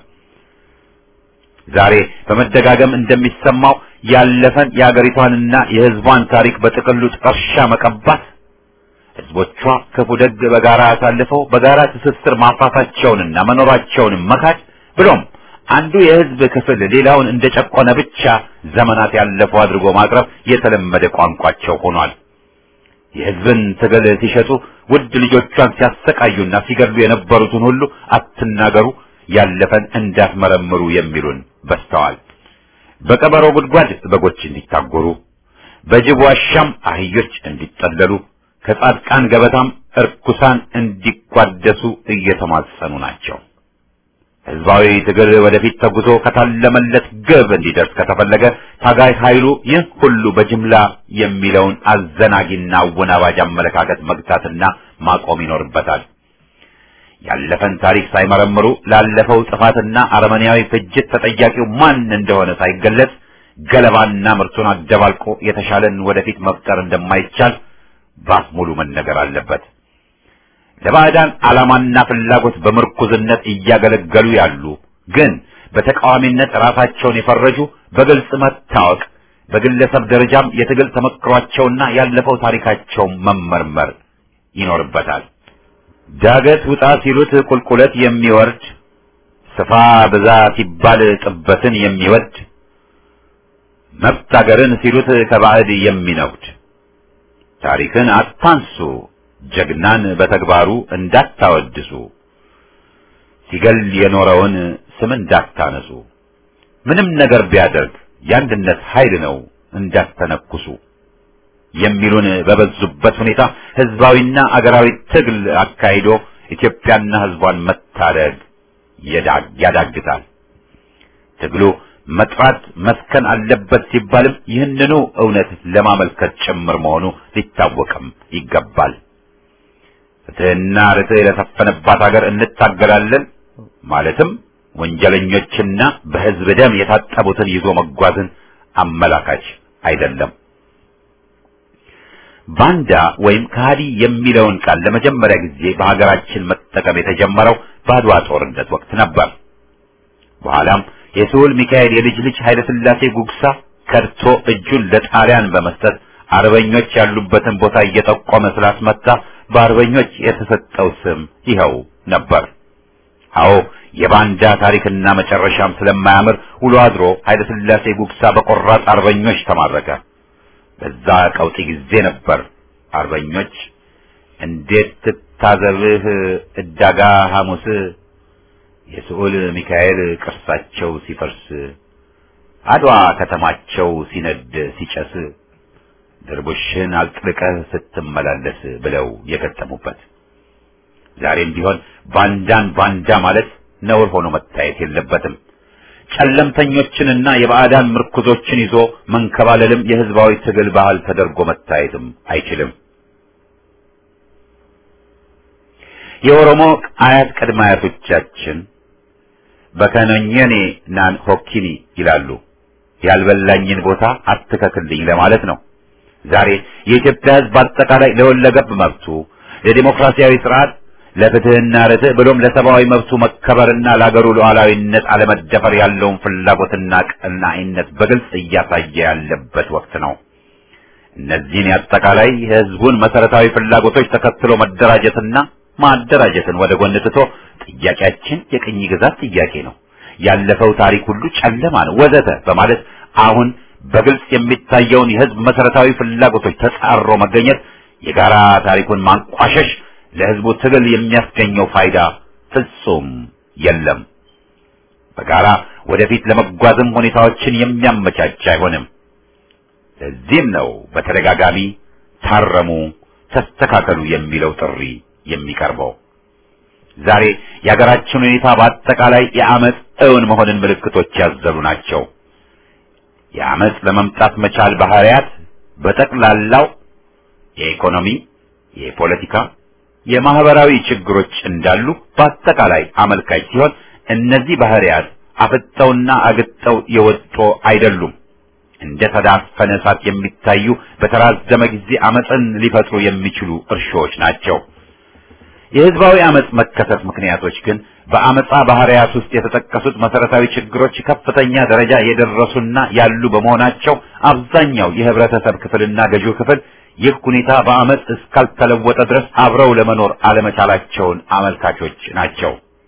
Speaker 1: ዛሬ በመደጋገም እንደሚሰማው ያለፈን የአገሪቷንና የህዝቧን ታሪክ በጥቅሉ ጥርሻ መቀባት፣ ህዝቦቿ ክፉ ደግ በጋራ አሳልፈው በጋራ ትስስር ማፍራታቸውንና መኖራቸውን መካድ ብሎም አንዱ የህዝብ ክፍል ሌላውን እንደጨቆነ ብቻ ዘመናት ያለፈው አድርጎ ማቅረብ የተለመደ ቋንቋቸው ሆኗል። የህዝብን ትግል ሲሸጡ ውድ ልጆቿን ሲያሰቃዩና ሲገድሉ የነበሩትን ሁሉ አትናገሩ፣ ያለፈን እንዳትመረምሩ የሚሉን በስተዋል። በቀበሮ ጉድጓድ በጎች እንዲታጎሩ፣ በጅብ ዋሻም አህዮች እንዲጠለሉ፣ ከጻድቃን ገበታም እርኩሳን እንዲቋደሱ እየተማጸኑ ናቸው። ህዝባዊ ትግል ወደፊት ተጉዞ ከታለመለት ግብ እንዲደርስ ከተፈለገ ታጋይ ኃይሉ ይህ ሁሉ በጅምላ የሚለውን አዘናጊና አወናባጅ አመለካከት መግታትና ማቆም ይኖርበታል። ያለፈን ታሪክ ሳይመረምሩ ላለፈው ጥፋትና አረመኔያዊ ፍጅት ተጠያቂው ማን እንደሆነ ሳይገለጽ ገለባና ምርቱን አደባልቆ የተሻለን ወደፊት መፍጠር እንደማይቻል ባፍ ሙሉ መነገር አለበት። ለባዕዳን ዓላማና ፍላጎት በምርኩዝነት እያገለገሉ ያሉ ግን በተቃዋሚነት ራሳቸውን የፈረጁ በግልጽ መታወቅ፣ በግለሰብ ደረጃም የትግል ተመክሯቸውና ያለፈው ታሪካቸው መመርመር ይኖርበታል። ዳገት ውጣ ሲሉት ቁልቁለት የሚወርድ፣ ስፋ ብዛ ሲባል ጥበትን የሚወድ፣ መብት አገርን ሲሉት ከባዕድ የሚነጉድ፣ ታሪክን አታንሱ ጀግናን በተግባሩ እንዳታወድሱ፣ ሲገል የኖረውን ስም እንዳታነሱ፣ ምንም ነገር ቢያደርግ የአንድነት ኃይል ነው እንዳትተነኩሱ የሚሉን በበዙበት ሁኔታ ህዝባዊና አገራዊ ትግል አካሂዶ ኢትዮጵያና ህዝቧን መታደግ ያዳግታል። ትግሉ መጥራት መስከን አለበት ሲባልም ይህንኑ እውነት ለማመልከት ጭምር መሆኑ ሊታወቅም ይገባል። ፍትህና ርትዕ ለሰፈነባት ሀገር እንታገላለን ማለትም ወንጀለኞችና በህዝብ ደም የታጠቡትን ይዞ መጓዝን አመላካች አይደለም። ባንዳ ወይም ከሃዲ የሚለውን ቃል ለመጀመሪያ ጊዜ በሀገራችን መጠቀም የተጀመረው በአድዋ ጦርነት ወቅት ነበር። በኋላም የስሁል ሚካኤል የልጅ ልጅ ኃይለ ሥላሴ ጉግሳ ከድቶ እጁን ለጣሊያን በመስጠት አርበኞች ያሉበትን ቦታ እየጠቆመ ስላስመታ በአርበኞች የተሰጠው ስም ይኸው ነበር። አዎ የባንዳ ታሪክና መጨረሻም ስለማያምር ውሎ አድሮ ኃይለ ሥላሴ ጉግሳ በቆራጥ አርበኞች ተማረከ። በዛ ቀውጢ ጊዜ ነበር አርበኞች እንዴት ትታዘብህ እዳጋ ሐሙስ የስሁል ሚካኤል ቅርሳቸው ሲፈርስ አድዋ ከተማቸው ሲነድ ሲጨስ ድርቡሽን አጥልቀህ ስትመላለስ ብለው የገጠሙበት። ዛሬም ቢሆን ባንዳን ባንዳ ማለት ነውር ሆኖ መታየት የለበትም። ጨለምተኞችንና የባዕዳን ምርኩዞችን ይዞ መንከባለልም የህዝባዊ ትግል ባህል ተደርጎ መታየትም አይችልም። የኦሮሞ አያት ቅድመ አያቶቻችን በከነኘኔ ናን ሆኪኒ ይላሉ። ያልበላኝን ቦታ አትከክልኝ ለማለት ነው። ዛሬ የኢትዮጵያ ህዝብ አጠቃላይ ለወለገብ መብቱ፣ ለዲሞክራሲያዊ ስርዓት፣ ለፍትህና ርትዕ ብሎም ለሰብአዊ መብቱ መከበርና ለአገሩ ሉዓላዊነት አለመደፈር ያለውን ፍላጎትና ቀናኢነት በግልጽ እያሳየ ያለበት ወቅት ነው። እነዚህን አጠቃላይ የህዝቡን መሰረታዊ ፍላጎቶች ተከትሎ መደራጀትና ማደራጀትን ወደ ጎን ትቶ ጥያቄያችን የቅኝ ግዛት ጥያቄ ነው፣ ያለፈው ታሪክ ሁሉ ጨለማ ነው ወዘተ በማለት አሁን በግልጽ የሚታየውን የህዝብ መሰረታዊ ፍላጎቶች ተጻሮ መገኘት የጋራ ታሪኩን ማንቋሸሽ ለህዝቡ ትግል የሚያስገኘው ፋይዳ ፍጹም የለም። በጋራ ወደፊት ለመጓዝም ሁኔታዎችን የሚያመቻች አይሆንም። ለዚህም ነው በተደጋጋሚ ታረሙ፣ ተስተካከሉ የሚለው ጥሪ የሚቀርበው። ዛሬ የሀገራችን ሁኔታ በአጠቃላይ የአመጽ እውን መሆንን ምልክቶች ያዘሉ ናቸው። የአመጽ ለመምጣት መቻል ባህሪያት በጠቅላላው የኢኮኖሚ፣ የፖለቲካ፣ የማህበራዊ ችግሮች እንዳሉ በአጠቃላይ አመልካች ሲሆን እነዚህ ባህሪያት አፍጠውና አግጠው የወጡ አይደሉም። እንደ ተዳፈነ እሳት የሚታዩ በተራዘመ ጊዜ አመጽን ሊፈጥሩ የሚችሉ እርሾዎች ናቸው። የህዝባዊ አመጽ መከሰት ምክንያቶች ግን በአመጻ ባህሪያት ውስጥ የተጠቀሱት መሰረታዊ ችግሮች ከፍተኛ ደረጃ የደረሱና ያሉ በመሆናቸው አብዛኛው የህብረተሰብ ክፍልና ገዢው ክፍል ይህ ሁኔታ በአመጽ እስካልተለወጠ ድረስ አብረው ለመኖር አለመቻላቸውን አመልካቾች ናቸው።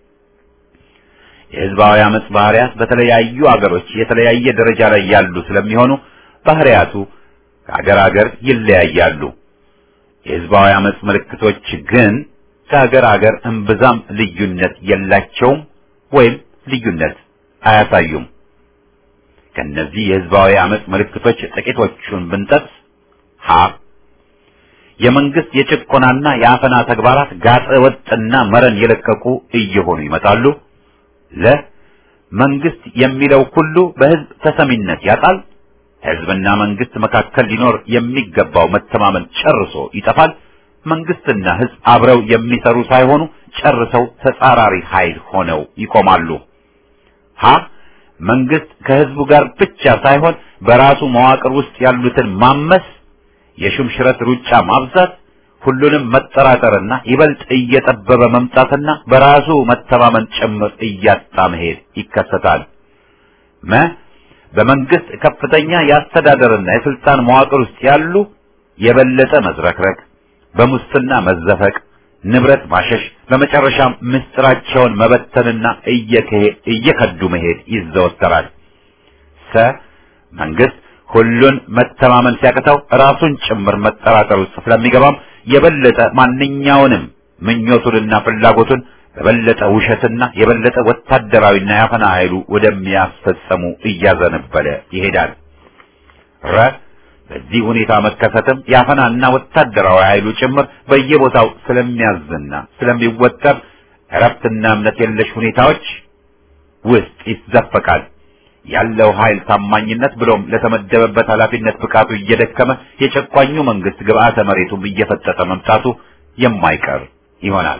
Speaker 1: የህዝባዊ አመጽ ባህሪያት በተለያዩ አገሮች የተለያየ ደረጃ ላይ ያሉ ስለሚሆኑ ባህሪያቱ ከአገር አገር ይለያያሉ። የህዝባዊ አመጽ ምልክቶች ግን ከአገር አገር እምብዛም ልዩነት የላቸውም ወይም ልዩነት አያሳዩም። ከነዚህ የህዝባዊ አመጽ ምልክቶች ጥቂቶቹን ብንጠቅስ ሀ የመንግስት የጭቆናና የአፈና ተግባራት ጋጠ ወጥና መረን የለቀቁ እየሆኑ ይመጣሉ። ለ መንግስት የሚለው ሁሉ በህዝብ ተሰሚነት ያጣል። ህዝብና መንግስት መካከል ሊኖር የሚገባው መተማመን ጨርሶ ይጠፋል። መንግስትና ህዝብ አብረው የሚሰሩ ሳይሆኑ ጨርሰው ተጻራሪ ኃይል ሆነው ይቆማሉ። ሀ መንግስት ከህዝቡ ጋር ብቻ ሳይሆን በራሱ መዋቅር ውስጥ ያሉትን ማመስ፣ የሹምሽረት ሩጫ ማብዛት፣ ሁሉንም መጠራጠርና ይበልጥ እየጠበበ መምጣትና በራሱ መተማመን ጭምር እያጣ መሄድ ይከሰታል። መ በመንግስት ከፍተኛ የአስተዳደርና የስልጣን መዋቅር ውስጥ ያሉ የበለጠ መዝረክረክ፣ በሙስና መዘፈቅ፣ ንብረት ማሸሽ፣ በመጨረሻም ምስጢራቸውን መበተንና እየከዱ መሄድ ይዘወተራል። ሰ መንግስት ሁሉን መተማመን ሲያቅተው ራሱን ጭምር መጠራጠር ውስጥ ስለሚገባም የበለጠ ማንኛውንም ምኞቱንና ፍላጎቱን በበለጠ ውሸትና የበለጠ ወታደራዊና ያፈና ኃይሉ ወደሚያስፈጸሙ እያዘነበለ ይሄዳል። ረ በዚህ ሁኔታ መከሰትም ያፈናና ወታደራዊ ኃይሉ ጭምር በየቦታው ስለሚያዝና ስለሚወጠር እረፍትና እምነት የለሽ ሁኔታዎች ውስጥ ይዘፈቃል። ያለው ኃይል ታማኝነት ብሎም ለተመደበበት ኃላፊነት ብቃቱ እየደከመ የጨቋኙ መንግስት ግብአተ መሬቱም እየፈጠጠ መምጣቱ የማይቀር ይሆናል።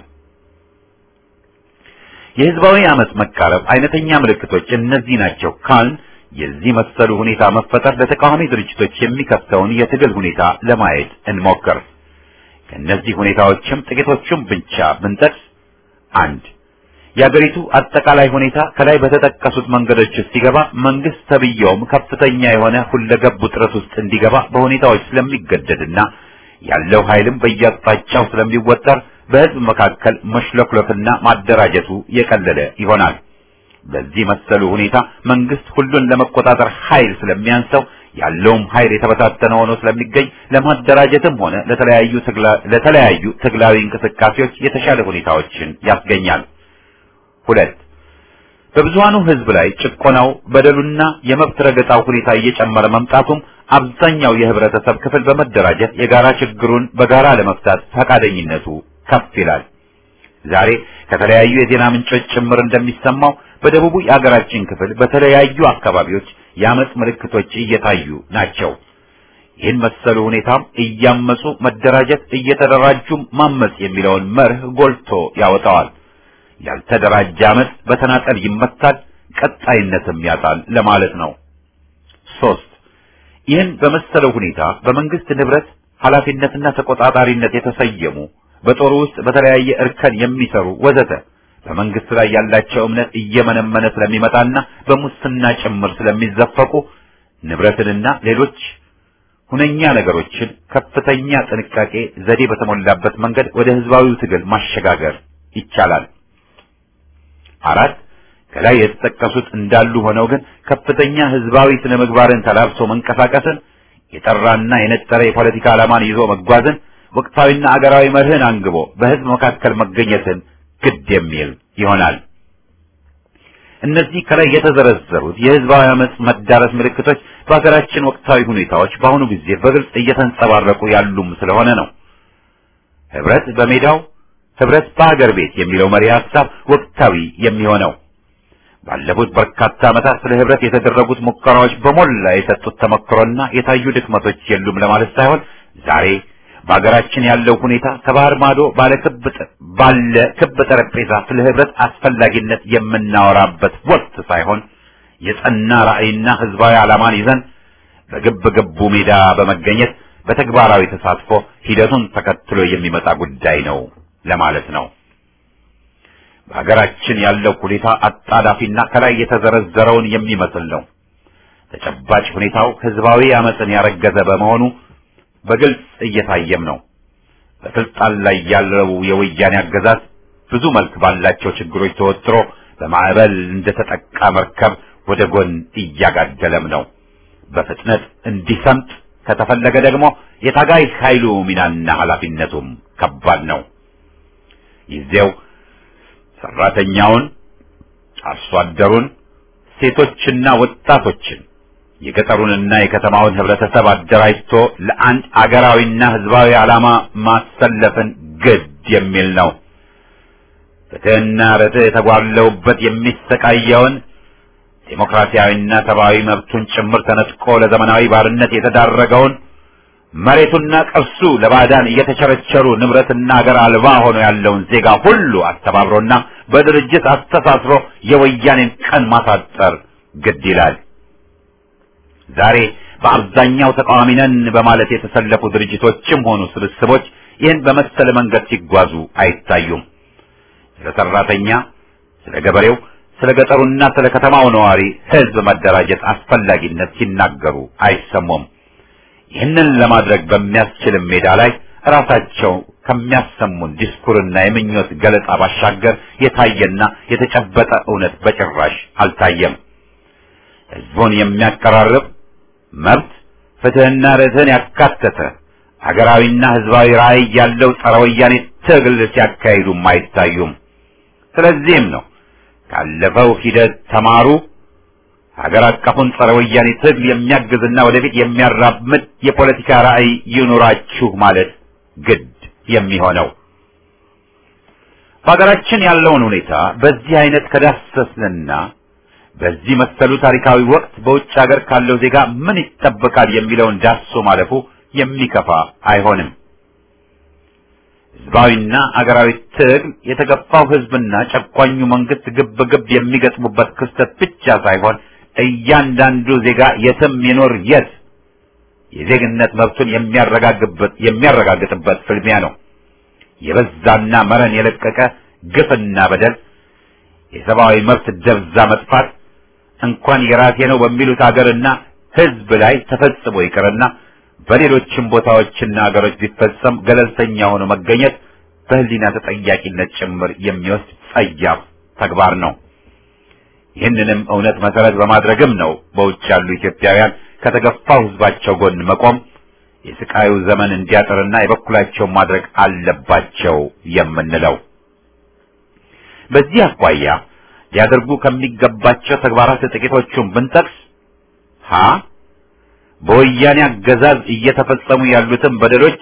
Speaker 1: የህዝባዊ አመጽ መቃረብ አይነተኛ ምልክቶች እነዚህ ናቸው ካልን የዚህ መሰሉ ሁኔታ መፈጠር ለተቃዋሚ ድርጅቶች የሚከፍተውን የትግል ሁኔታ ለማየት እንሞክር። ከእነዚህ ሁኔታዎችም ጥቂቶቹም ብቻ ብንጠቅስ፣ አንድ የአገሪቱ አጠቃላይ ሁኔታ ከላይ በተጠቀሱት መንገዶች ውስጥ ሲገባ መንግስት ተብየውም ከፍተኛ የሆነ ሁለገብ ውጥረት ውስጥ እንዲገባ በሁኔታዎች ስለሚገደድና ያለው ኃይልም በየአቅጣጫው ስለሚወጠር በህዝብ መካከል መሽለክለክና ማደራጀቱ የቀለለ ይሆናል። በዚህ መሰሉ ሁኔታ መንግስት ሁሉን ለመቆጣጠር ኃይል ስለሚያንሰው ያለውም ኃይል የተበታተነ ሆኖ ስለሚገኝ ለማደራጀትም ሆነ ለተለያዩ ትግላዊ እንቅስቃሴዎች የተሻለ ሁኔታዎችን ያስገኛል። ሁለት በብዙሃኑ ህዝብ ላይ ጭቆናው፣ በደሉና የመብት ረገጣው ሁኔታ እየጨመረ መምጣቱም አብዛኛው የህብረተሰብ ክፍል በመደራጀት የጋራ ችግሩን በጋራ ለመፍታት ፈቃደኝነቱ ከፍ ይላል። ዛሬ ከተለያዩ የዜና ምንጮች ጭምር እንደሚሰማው በደቡቡ የአገራችን ክፍል በተለያዩ አካባቢዎች የአመጽ ምልክቶች እየታዩ ናቸው። ይህን መሰሉ ሁኔታም እያመጹ መደራጀት፣ እየተደራጁ ማመጽ የሚለውን መርህ ጎልቶ ያወጣዋል። ያልተደራጀ አመጽ በተናጠል ይመታል፣ ቀጣይነትም ያጣል ለማለት ነው። 3 ይህን በመሰለው ሁኔታ በመንግስት ንብረት ኃላፊነትና ተቆጣጣሪነት የተሰየሙ በጦሩ ውስጥ በተለያየ እርከን የሚሰሩ ወዘተ በመንግስት ላይ ያላቸው እምነት እየመነመነ ስለሚመጣና በሙስና ጭምር ስለሚዘፈቁ ንብረትንና ሌሎች ሁነኛ ነገሮችን ከፍተኛ ጥንቃቄ ዘዴ በተሞላበት መንገድ ወደ ህዝባዊው ትግል ማሸጋገር ይቻላል። 4 ከላይ የተጠቀሱት እንዳሉ ሆነው ግን ከፍተኛ ህዝባዊ ስነ ምግባርን ተላብሶ መንቀሳቀስን፣ የጠራና የነጠረ የፖለቲካ ዓላማን ይዞ መጓዝን፣ ወቅታዊና አገራዊ መርህን አንግቦ በህዝብ መካከል መገኘትን ግድ የሚል ይሆናል። እነዚህ ከላይ የተዘረዘሩት የህዝባዊ አመጽ መዳረስ ምልክቶች በሀገራችን ወቅታዊ ሁኔታዎች በአሁኑ ጊዜ በግልጽ እየተንጸባረቁ ያሉም ስለሆነ ነው። ህብረት በሜዳው ህብረት በአገር ቤት የሚለው መሪ ሐሳብ ወቅታዊ የሚሆነው ባለፉት በርካታ ዓመታት ስለ ህብረት የተደረጉት ሙከራዎች በሞላ የሰጡት ተመክሮና የታዩ ድክመቶች የሉም ለማለት ሳይሆን ዛሬ በአገራችን ያለው ሁኔታ ከባህር ማዶ ባለ ክብ ጠረጴዛ ስለ ህብረት አስፈላጊነት የምናወራበት ወቅት ሳይሆን የጸና ራዕይና ህዝባዊ ዓላማን ይዘን በግብ ሜዳ በመገኘት በተግባራዊ ተሳትፎ ሂደቱን ተከትሎ የሚመጣ ጉዳይ ነው ለማለት ነው። በአገራችን ያለው ሁኔታ አጣዳፊና ከላይ የተዘረዘረውን የሚመስል ነው። ተጨባጭ ሁኔታው ህዝባዊ አመጽን ያረገዘ በመሆኑ በግልጽ እየታየም ነው። በስልጣን ላይ ያለው የወያኔ አገዛዝ ብዙ መልክ ባላቸው ችግሮች ተወጥሮ በማዕበል እንደተጠቃ መርከብ ወደ ጎን እያጋደለም ነው። በፍጥነት እንዲሰምጥ ከተፈለገ ደግሞ የታጋይ ኃይሉ ሚናና ኃላፊነቱም ከባድ ነው። ይዘው ሰራተኛውን፣ አርሶ አደሩን፣ ሴቶችና ወጣቶችን የገጠሩንና የከተማውን ህብረተሰብ አደራጅቶ ለአንድ አገራዊና ህዝባዊ ዓላማ ማሰለፍን ግድ የሚል ነው። ፍትህና ርትዕ የተጓለውበት የሚሰቃየውን ዴሞክራሲያዊና ሰብአዊ መብቱን ጭምር ተነጥቆ ለዘመናዊ ባርነት የተዳረገውን መሬቱና ቅርሱ ለባዕዳን እየተቸረቸሩ ንብረትና አገር አልባ ሆኖ ያለውን ዜጋ ሁሉ አስተባብሮና በድርጅት አስተሳስሮ የወያኔን ቀን ማሳጠር ግድ ይላል። ዛሬ በአብዛኛው ተቃዋሚ ነን በማለት የተሰለፉ ድርጅቶችም ሆኑ ስብስቦች ይህን በመሰለ መንገድ ሲጓዙ አይታዩም። ስለ ሰራተኛ፣ ስለ ገበሬው፣ ስለ ገጠሩና ስለ ከተማው ነዋሪ ህዝብ መደራጀት አስፈላጊነት ሲናገሩ አይሰሙም። ይህንን ለማድረግ በሚያስችል ሜዳ ላይ ራሳቸው ከሚያሰሙን ዲስኩርና የምኞት ገለጻ ባሻገር የታየና የተጨበጠ እውነት በጭራሽ አልታየም። ህዝቡን የሚያቀራርብ መብት፣ ፍትህና ርትዕን ያካተተ ሀገራዊና ህዝባዊ ራዕይ ያለው ጸረ ወያኔ ትግል ሲያካሂዱም አይታዩም። ስለዚህም ነው ካለፈው ሂደት ተማሩ፣ ሀገር አቀፉን ጸረ ወያኔ ትግል የሚያግዝና ወደፊት የሚያራምድ የፖለቲካ ራዕይ ይኑራችሁ ማለት ግድ የሚሆነው። በሀገራችን ያለውን ሁኔታ በዚህ አይነት ከዳሰስንና በዚህ መሰሉ ታሪካዊ ወቅት በውጭ ሀገር ካለው ዜጋ ምን ይጠበቃል የሚለውን ዳሶ ማለፉ የሚከፋ አይሆንም። ህዝባዊና አገራዊ ትግል የተገፋው ህዝብና ጨቋኙ መንግስት ግብ የሚገጥሙበት ክስተት ብቻ ሳይሆን እያንዳንዱ ዜጋ የትም ይኖር የት የዜግነት መብቱን የሚያረጋግጥበት ፍልሚያ ነው። የበዛና መረን የለቀቀ ግፍና በደል፣ የሰብአዊ መብት ደብዛ መጥፋት እንኳን የራሴ ነው በሚሉት ሀገርና ህዝብ ላይ ተፈጽሞ ይቅርና በሌሎችም ቦታዎችና ሀገሮች ቢፈጸም ገለልተኛ ሆኖ መገኘት በህሊና ተጠያቂነት ጭምር የሚወስድ ጸያፍ ተግባር ነው። ይህንንም እውነት መሰረት በማድረግም ነው በውጭ ያሉ ኢትዮጵያውያን ከተገፋው ህዝባቸው ጎን መቆም፣ የስቃዩ ዘመን እንዲያጥርና የበኩላቸው ማድረግ አለባቸው የምንለው። በዚህ አኳያ ሊያደርጉ ከሚገባቸው ተግባራት ጥቂቶቹን ብንጠቅስ በወያኔ አገዛዝ እየተፈጸሙ ያሉትን በደሎች፣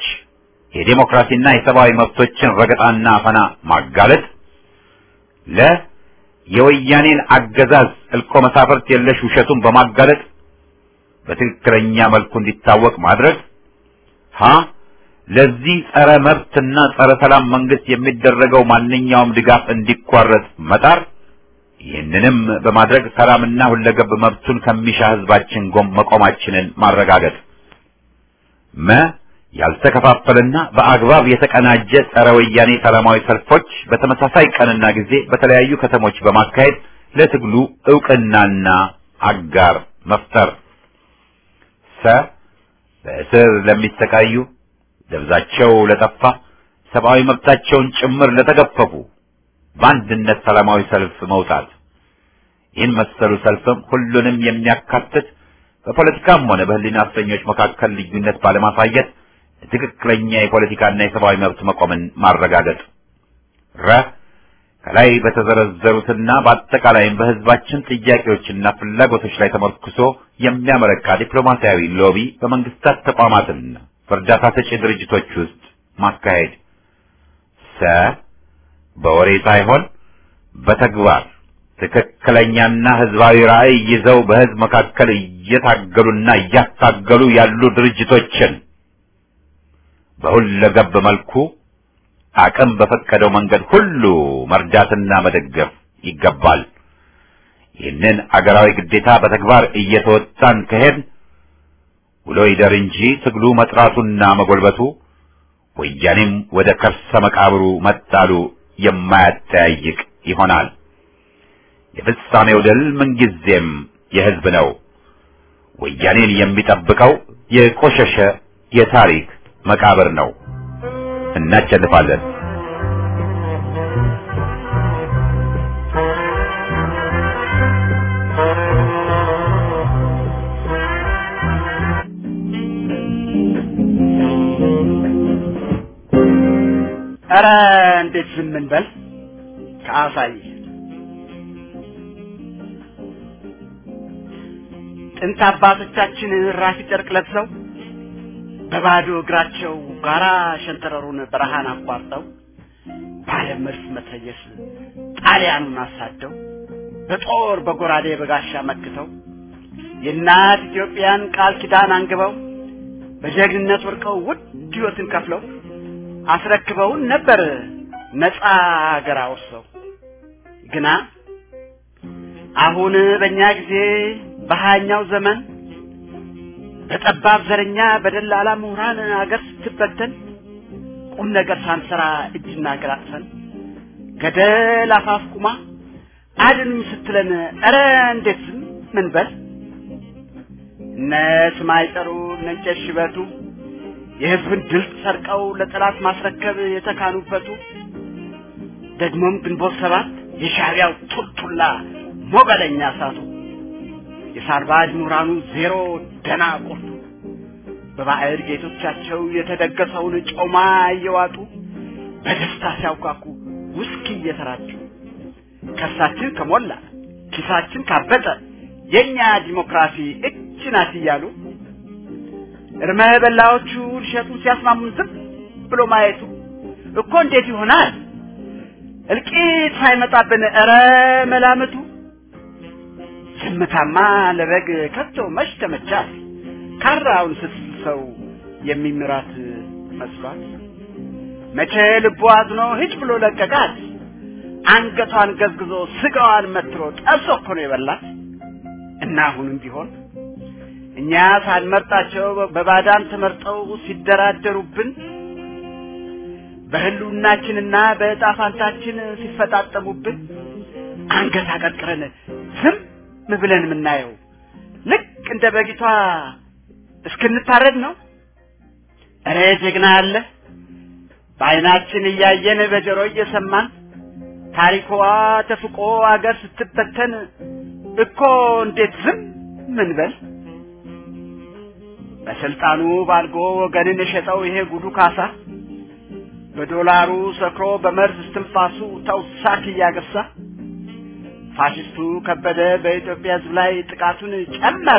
Speaker 1: የዴሞክራሲና የሰብአዊ መብቶችን ረገጣና አፈና ማጋለጥ፣ የወያኔን አገዛዝ እልቆ መሳፍርት የለሽ ውሸቱን በማጋለጥ በትክክለኛ መልኩ እንዲታወቅ ማድረግ ሀ ለዚህ ጸረ መብትና ጸረ ሰላም መንግስት የሚደረገው ማንኛውም ድጋፍ እንዲቋረጥ መጣር ይህንንም በማድረግ ሰላምና ሁለገብ መብቱን ከሚሻ ህዝባችን ጎን መቆማችንን ማረጋገጥ መ ያልተከፋፈለና በአግባብ የተቀናጀ ጸረ ወያኔ ሰላማዊ ሰልፎች በተመሳሳይ ቀንና ጊዜ በተለያዩ ከተሞች በማካሄድ ለትግሉ ዕውቅናና አጋር መፍጠር ሰ በእስር ለሚሰቃዩ ደብዛቸው ለጠፋ ሰብአዊ መብታቸውን ጭምር ለተገፈፉ በአንድነት ሰላማዊ ሰልፍ መውጣት ይህን መሰሉ ሰልፍም ሁሉንም የሚያካትት በፖለቲካም ሆነ በህሊና እስረኞች መካከል ልዩነት ባለማሳየት ትክክለኛ የፖለቲካና የሰብአዊ መብት መቆምን ማረጋገጥ ረ ከላይ በተዘረዘሩትና በአጠቃላይም በህዝባችን ጥያቄዎችና ፍላጎቶች ላይ ተመርኩዞ የሚያመረቃ ዲፕሎማሲያዊ ሎቢ በመንግስታት ተቋማትና በእርዳታ ሰጪ ድርጅቶች ውስጥ ማካሄድ ሰ በወሬ ሳይሆን በተግባር ትክክለኛና ህዝባዊ ራዕይ ይዘው በህዝብ መካከል እየታገሉና እያታገሉ ያሉ ድርጅቶችን በሁለገብ መልኩ አቅም በፈቀደው መንገድ ሁሉ መርዳትና መደገፍ ይገባል። ይህንን አገራዊ ግዴታ በተግባር እየተወጣን ከሄድ ውሎ ይደር እንጂ ትግሉ መጥራቱና መጎልበቱ ወያኔም ወደ ከርሰ መቃብሩ መጣሉ የማያጠያይቅ ይሆናል። የፍጻሜው ድል ምንጊዜም የህዝብ ነው። ወያኔን የሚጠብቀው የቆሸሸ የታሪክ መቃብር ነው። እናሸንፋለን።
Speaker 4: ኧረ እንዴት ዝም እንበል? ከአሳይ ጥንት አባቶቻችን ራፊ ጨርቅ ለብሰው በባዶ እግራቸው ጋራ ሸንተረሩን በረሃን አቋርጠው ባለ መርስ መትረየስ ጣሊያኑን አሳደው በጦር በጎራዴ በጋሻ መክተው የእናት ኢትዮጵያን ቃል ኪዳን አንግበው በጀግንነት ወርቀው ውድ ሕይወትን ከፍለው አስረክበውን ነበር ነፃ አገር አውርሰው። ግና አሁን በእኛ ጊዜ በሃያኛው ዘመን በጠባብ ዘረኛ በደላላ ምሁራን አገር ስትበተን ቁም ነገር ሳንሰራ እጅና እግር አጥፈን ገደል አፋፍ ቁማ አድኑኝ ስትለን ኧረ እንዴት ዝም እንበል? እነ ስማይጠሩ እነ እንጨት ሽበቱ የህዝብን ድል ሰርቀው ለጠላት ማስረከብ የተካኑበቱ ደግሞም ግንቦት ሰባት የሻዕቢያው ቱልቱላ ሞገለኛ ሳቱ የሳርባጅ ምሁራኑ ዜሮ ደና ቆርጡ በባዕድ ጌቶቻቸው የተደገሰውን ጮማ እየዋጡ በደስታ ሲያውቃኩ ውስኪ እየተራጩ ከሳችን ከሞላ ኪሳችን ካበጠ የኛ ዲሞክራሲ እጅ ናት እያሉ እርመ በላዎቹ ሊሸጡን ሲያስማሙን ዝም ብሎ ማየቱ እኮ እንዴት ይሆናል? እልቂት ሳይመጣብን ኧረ መላምቱ ዝምታማ ለበግ ከቶ መች ተመቻት ካራውን ስትሰው የሚምራት መስሏት መቼ ልቡ አዝኖ ሂጭ ብሎ ለቀቃት አንገቷን ገዝግዞ ስጋዋን መትሮ ጠብሶ እኮ ነው የበላት። እና አሁንም ቢሆን እኛ ሳንመርጣቸው በባዳን ተመርጠው ሲደራደሩብን በህሉናችንና በጣፋንታችን ሲፈጣጠሙብን አንገት አቀርቅረን ዝም ብለን የምናየው ልክ እንደ በጊቷ እስክንታረድ ነው። እረ ጀግና አለ በዓይናችን እያየን በጆሮ እየሰማን ታሪኳ ተፍቆ አገር ስትበተን እኮ እንዴት ዝም እንበል? በስልጣኑ ባልጎ ወገንን የሸጠው ይሄ ጉዱ ካሳ በዶላሩ ሰክሮ በመርዝ እስትንፋሱ ተውሳክ እያገሳ ፋሽስቱ ከበደ በኢትዮጵያ ሕዝብ ላይ ጥቃቱን ጨመረ።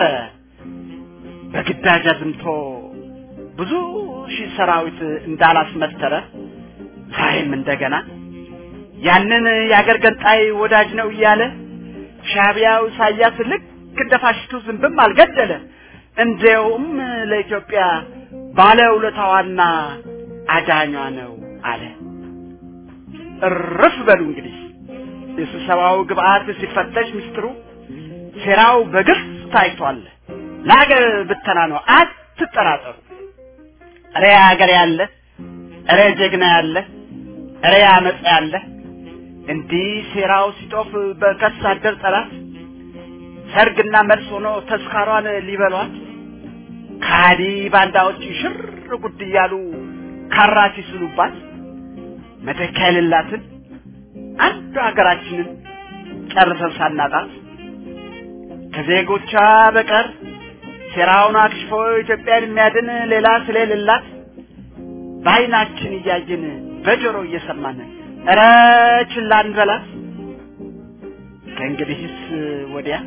Speaker 4: በግዳጅ አዝምቶ ብዙ ሺህ ሰራዊት እንዳላስመተረ ዛሬም እንደገና ያንን ያገር ገንጣይ ወዳጅ ነው እያለ ሻቢያው ኢሳያስ ልክ እንደ ፋሽስቱ ዝንብም አልገደለ እንደውም ለኢትዮጵያ ባለውለታዋና አዳኟ ነው አለ። እርፍ በሉ እንግዲህ የስብሰባው ግብአት ሲፈተሽ ምስጢሩ ሴራው በግፍ ታይቷል። ለሀገር ብተና ነው አትጠራጠሩ። እረ ሀገር ያለ እረ ጀግና ያለ እረ አመጽ ያለ እንዲህ ሴራው ሲጦፍ በከሳደር ጠላት ሰርግና መልስ ሆኖ ተስካሯን ሊበሏት ካዲ ባንዳዎች ሽር ጉድ እያሉ ካራሲ ሲሉባት መተከለላትን አንዱ ሀገራችንን ጨርሰን ሳናጣት ከዜጎቿ በቀር ሴራውን አክሽፎ ኢትዮጵያን የሚያድን ሌላ ስለሌላት ባይናችን እያየን በጆሮ እየሰማን እረ ችላ እንበላት። ከእንግዲህስ ወዲያ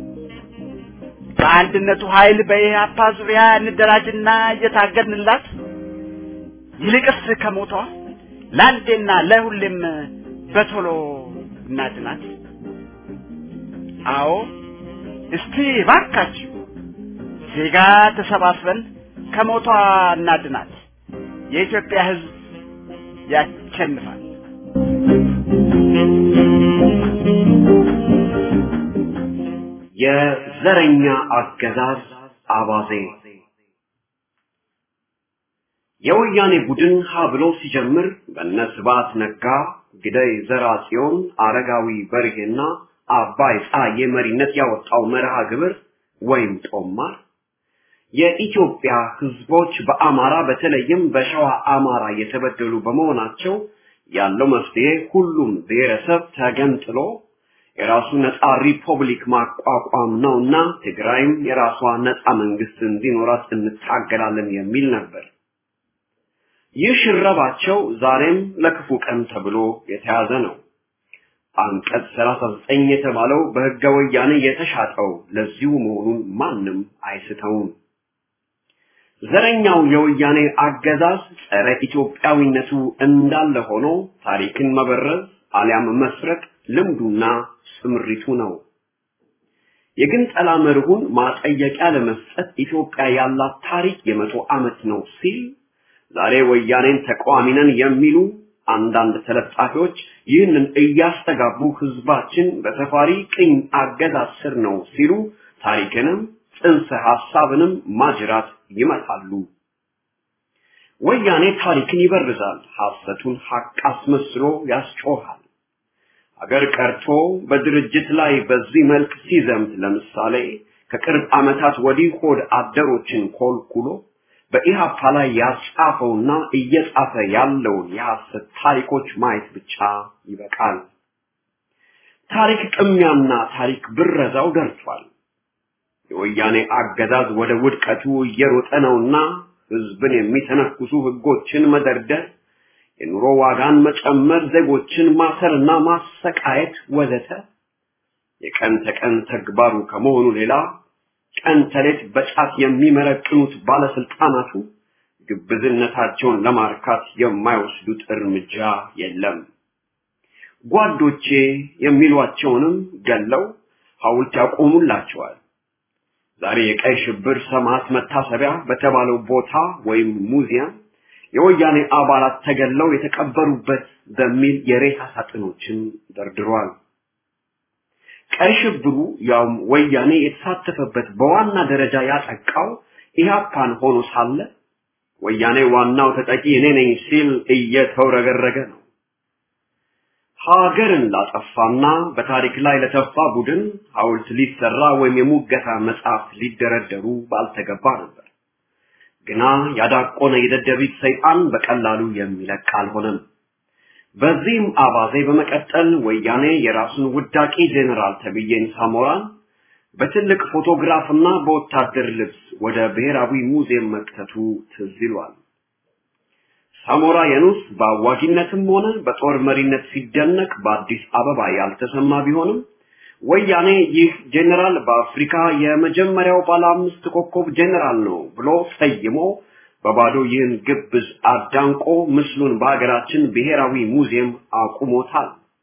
Speaker 4: በአንድነቱ ኃይል በኢህአፓ ዙሪያ እንደራጅና እየታገድንላት ይልቅስ ከሞቷ ለአንዴና ለሁሌም በቶሎ እናድናት። አዎ እስቲ ባካችሁ ዜጋ ተሰባስበን ከሞቷ እናድናት። የኢትዮጵያ ሕዝብ ያሸንፋል።
Speaker 3: የዘረኛ አገዛዝ አባዜ የወያኔ ቡድን ሀብሎ ሲጀምር በነስባት ነጋ፣ ግደይ ዘርአጽዮን፣ አረጋዊ በርሄና አባይ ፀሐዬ መሪነት ያወጣው መርሃ ግብር ወይም ጦማር የኢትዮጵያ ህዝቦች በአማራ በተለይም በሸዋ አማራ የተበደሉ በመሆናቸው ያለው መፍትሄ ሁሉም ብሔረሰብ ተገንጥሎ የራሱ ነፃ ሪፐብሊክ ማቋቋም ነውና ትግራይም የራሷ ነፃ መንግስት እንዲኖራት እንታገላለን የሚል ነበር። ይህ ሽረባቸው ዛሬም ለክፉ ቀን ተብሎ የተያዘ ነው። አንቀጽ 39 የተባለው በህገ ወያኔ የተሻጠው ለዚሁ መሆኑን ማንም አይስተውም። ዘረኛው የወያኔ አገዛዝ ጸረ ኢትዮጵያዊነቱ እንዳለ ሆኖ ታሪክን መበረዝ አሊያም መስረቅ ልምዱና ስምሪቱ ነው። የግንጠላ መርሁን ማጠየቂያ ለመስጠት ኢትዮጵያ ያላት ታሪክ የ100 ዓመት ነው ሲል ዛሬ ወያኔን ተቃዋሚ ነን የሚሉ አንዳንድ ተለጣፊዎች ይህንን እያስተጋቡ ህዝባችን በሰፋሪ ቅኝ አገዛዝ ስር ነው ሲሉ ታሪክንም ጽንሰ ሐሳብንም ማጅራት ይመታሉ። ወያኔ ታሪክን ይበርዛል፣ ሐሰቱን ሐቅ አስመስሎ ያስጮሃል። አገር ቀርቶ በድርጅት ላይ በዚህ መልክ ሲዘምት ለምሳሌ ከቅርብ ዓመታት ወዲህ ሆድ አደሮችን ኮልኩሎ በኢሃፓ ላይ ያጻፈውና እየጻፈ ያለውን የሐሰት ታሪኮች ማየት ብቻ ይበቃል። ታሪክ ቅሚያና ታሪክ ብረዛው ደርሷል። የወያኔ አገዛዝ ወደ ውድቀቱ እየሮጠ ነውና ህዝብን የሚተነኩሱ ህጎችን መደርደር፣ የኑሮ ዋጋን መጨመር፣ ዜጎችን ማሰርና ማሰቃየት ወዘተ የቀን ተቀን ተግባሩ ከመሆኑ ሌላ ቀን ተሌት በጫት የሚመረቅኑት ባለስልጣናቱ ግብዝነታቸውን ለማርካት የማይወስዱት እርምጃ የለም። ጓዶቼ የሚሏቸውንም ገለው ሐውልት ያቆሙላቸዋል። ዛሬ የቀይ ሽብር ሰማዕት መታሰቢያ በተባለው ቦታ ወይም ሙዚየም የወያኔ አባላት ተገለው የተቀበሩበት በሚል የሬሳ ሳጥኖችን ደርድሯል። ቀይ ሽብሩ ያው ወያኔ የተሳተፈበት በዋና ደረጃ ያጠቃው ኢህአፓን ሆኖ ሳለ ወያኔ ዋናው ተጠቂ እኔ ነኝ ሲል እየተወረገረገ ነው። ሀገርን ላጠፋና በታሪክ ላይ ለተፋ ቡድን ሐውልት ሊሰራ ወይም የሙገታ መጽሐፍ ሊደረደሩ ባልተገባ ነበር። ግና ያዳቆነ የደደቢት ሰይጣን በቀላሉ የሚለቅ አልሆነም። በዚህም አባዜ በመቀጠል ወያኔ የራሱን ውዳቂ ጄኔራል ተብዬን ሳሞራን በትልቅ ፎቶግራፍና በወታደር ልብስ ወደ ብሔራዊ ሙዚየም መክተቱ ትዝ ይሏል። ሳሞራ የኑስ በአዋጊነትም ሆነ በጦር መሪነት ሲደነቅ በአዲስ አበባ ያልተሰማ ቢሆንም ወያኔ ይህ ጄኔራል በአፍሪካ የመጀመሪያው ባለ 5 ኮከብ ጄኔራል ነው ብሎ ሰይሞ በባዶ ይህን ግብዝ አዳንቆ ምስሉን በአገራችን ብሔራዊ ሙዚየም አቁሞታል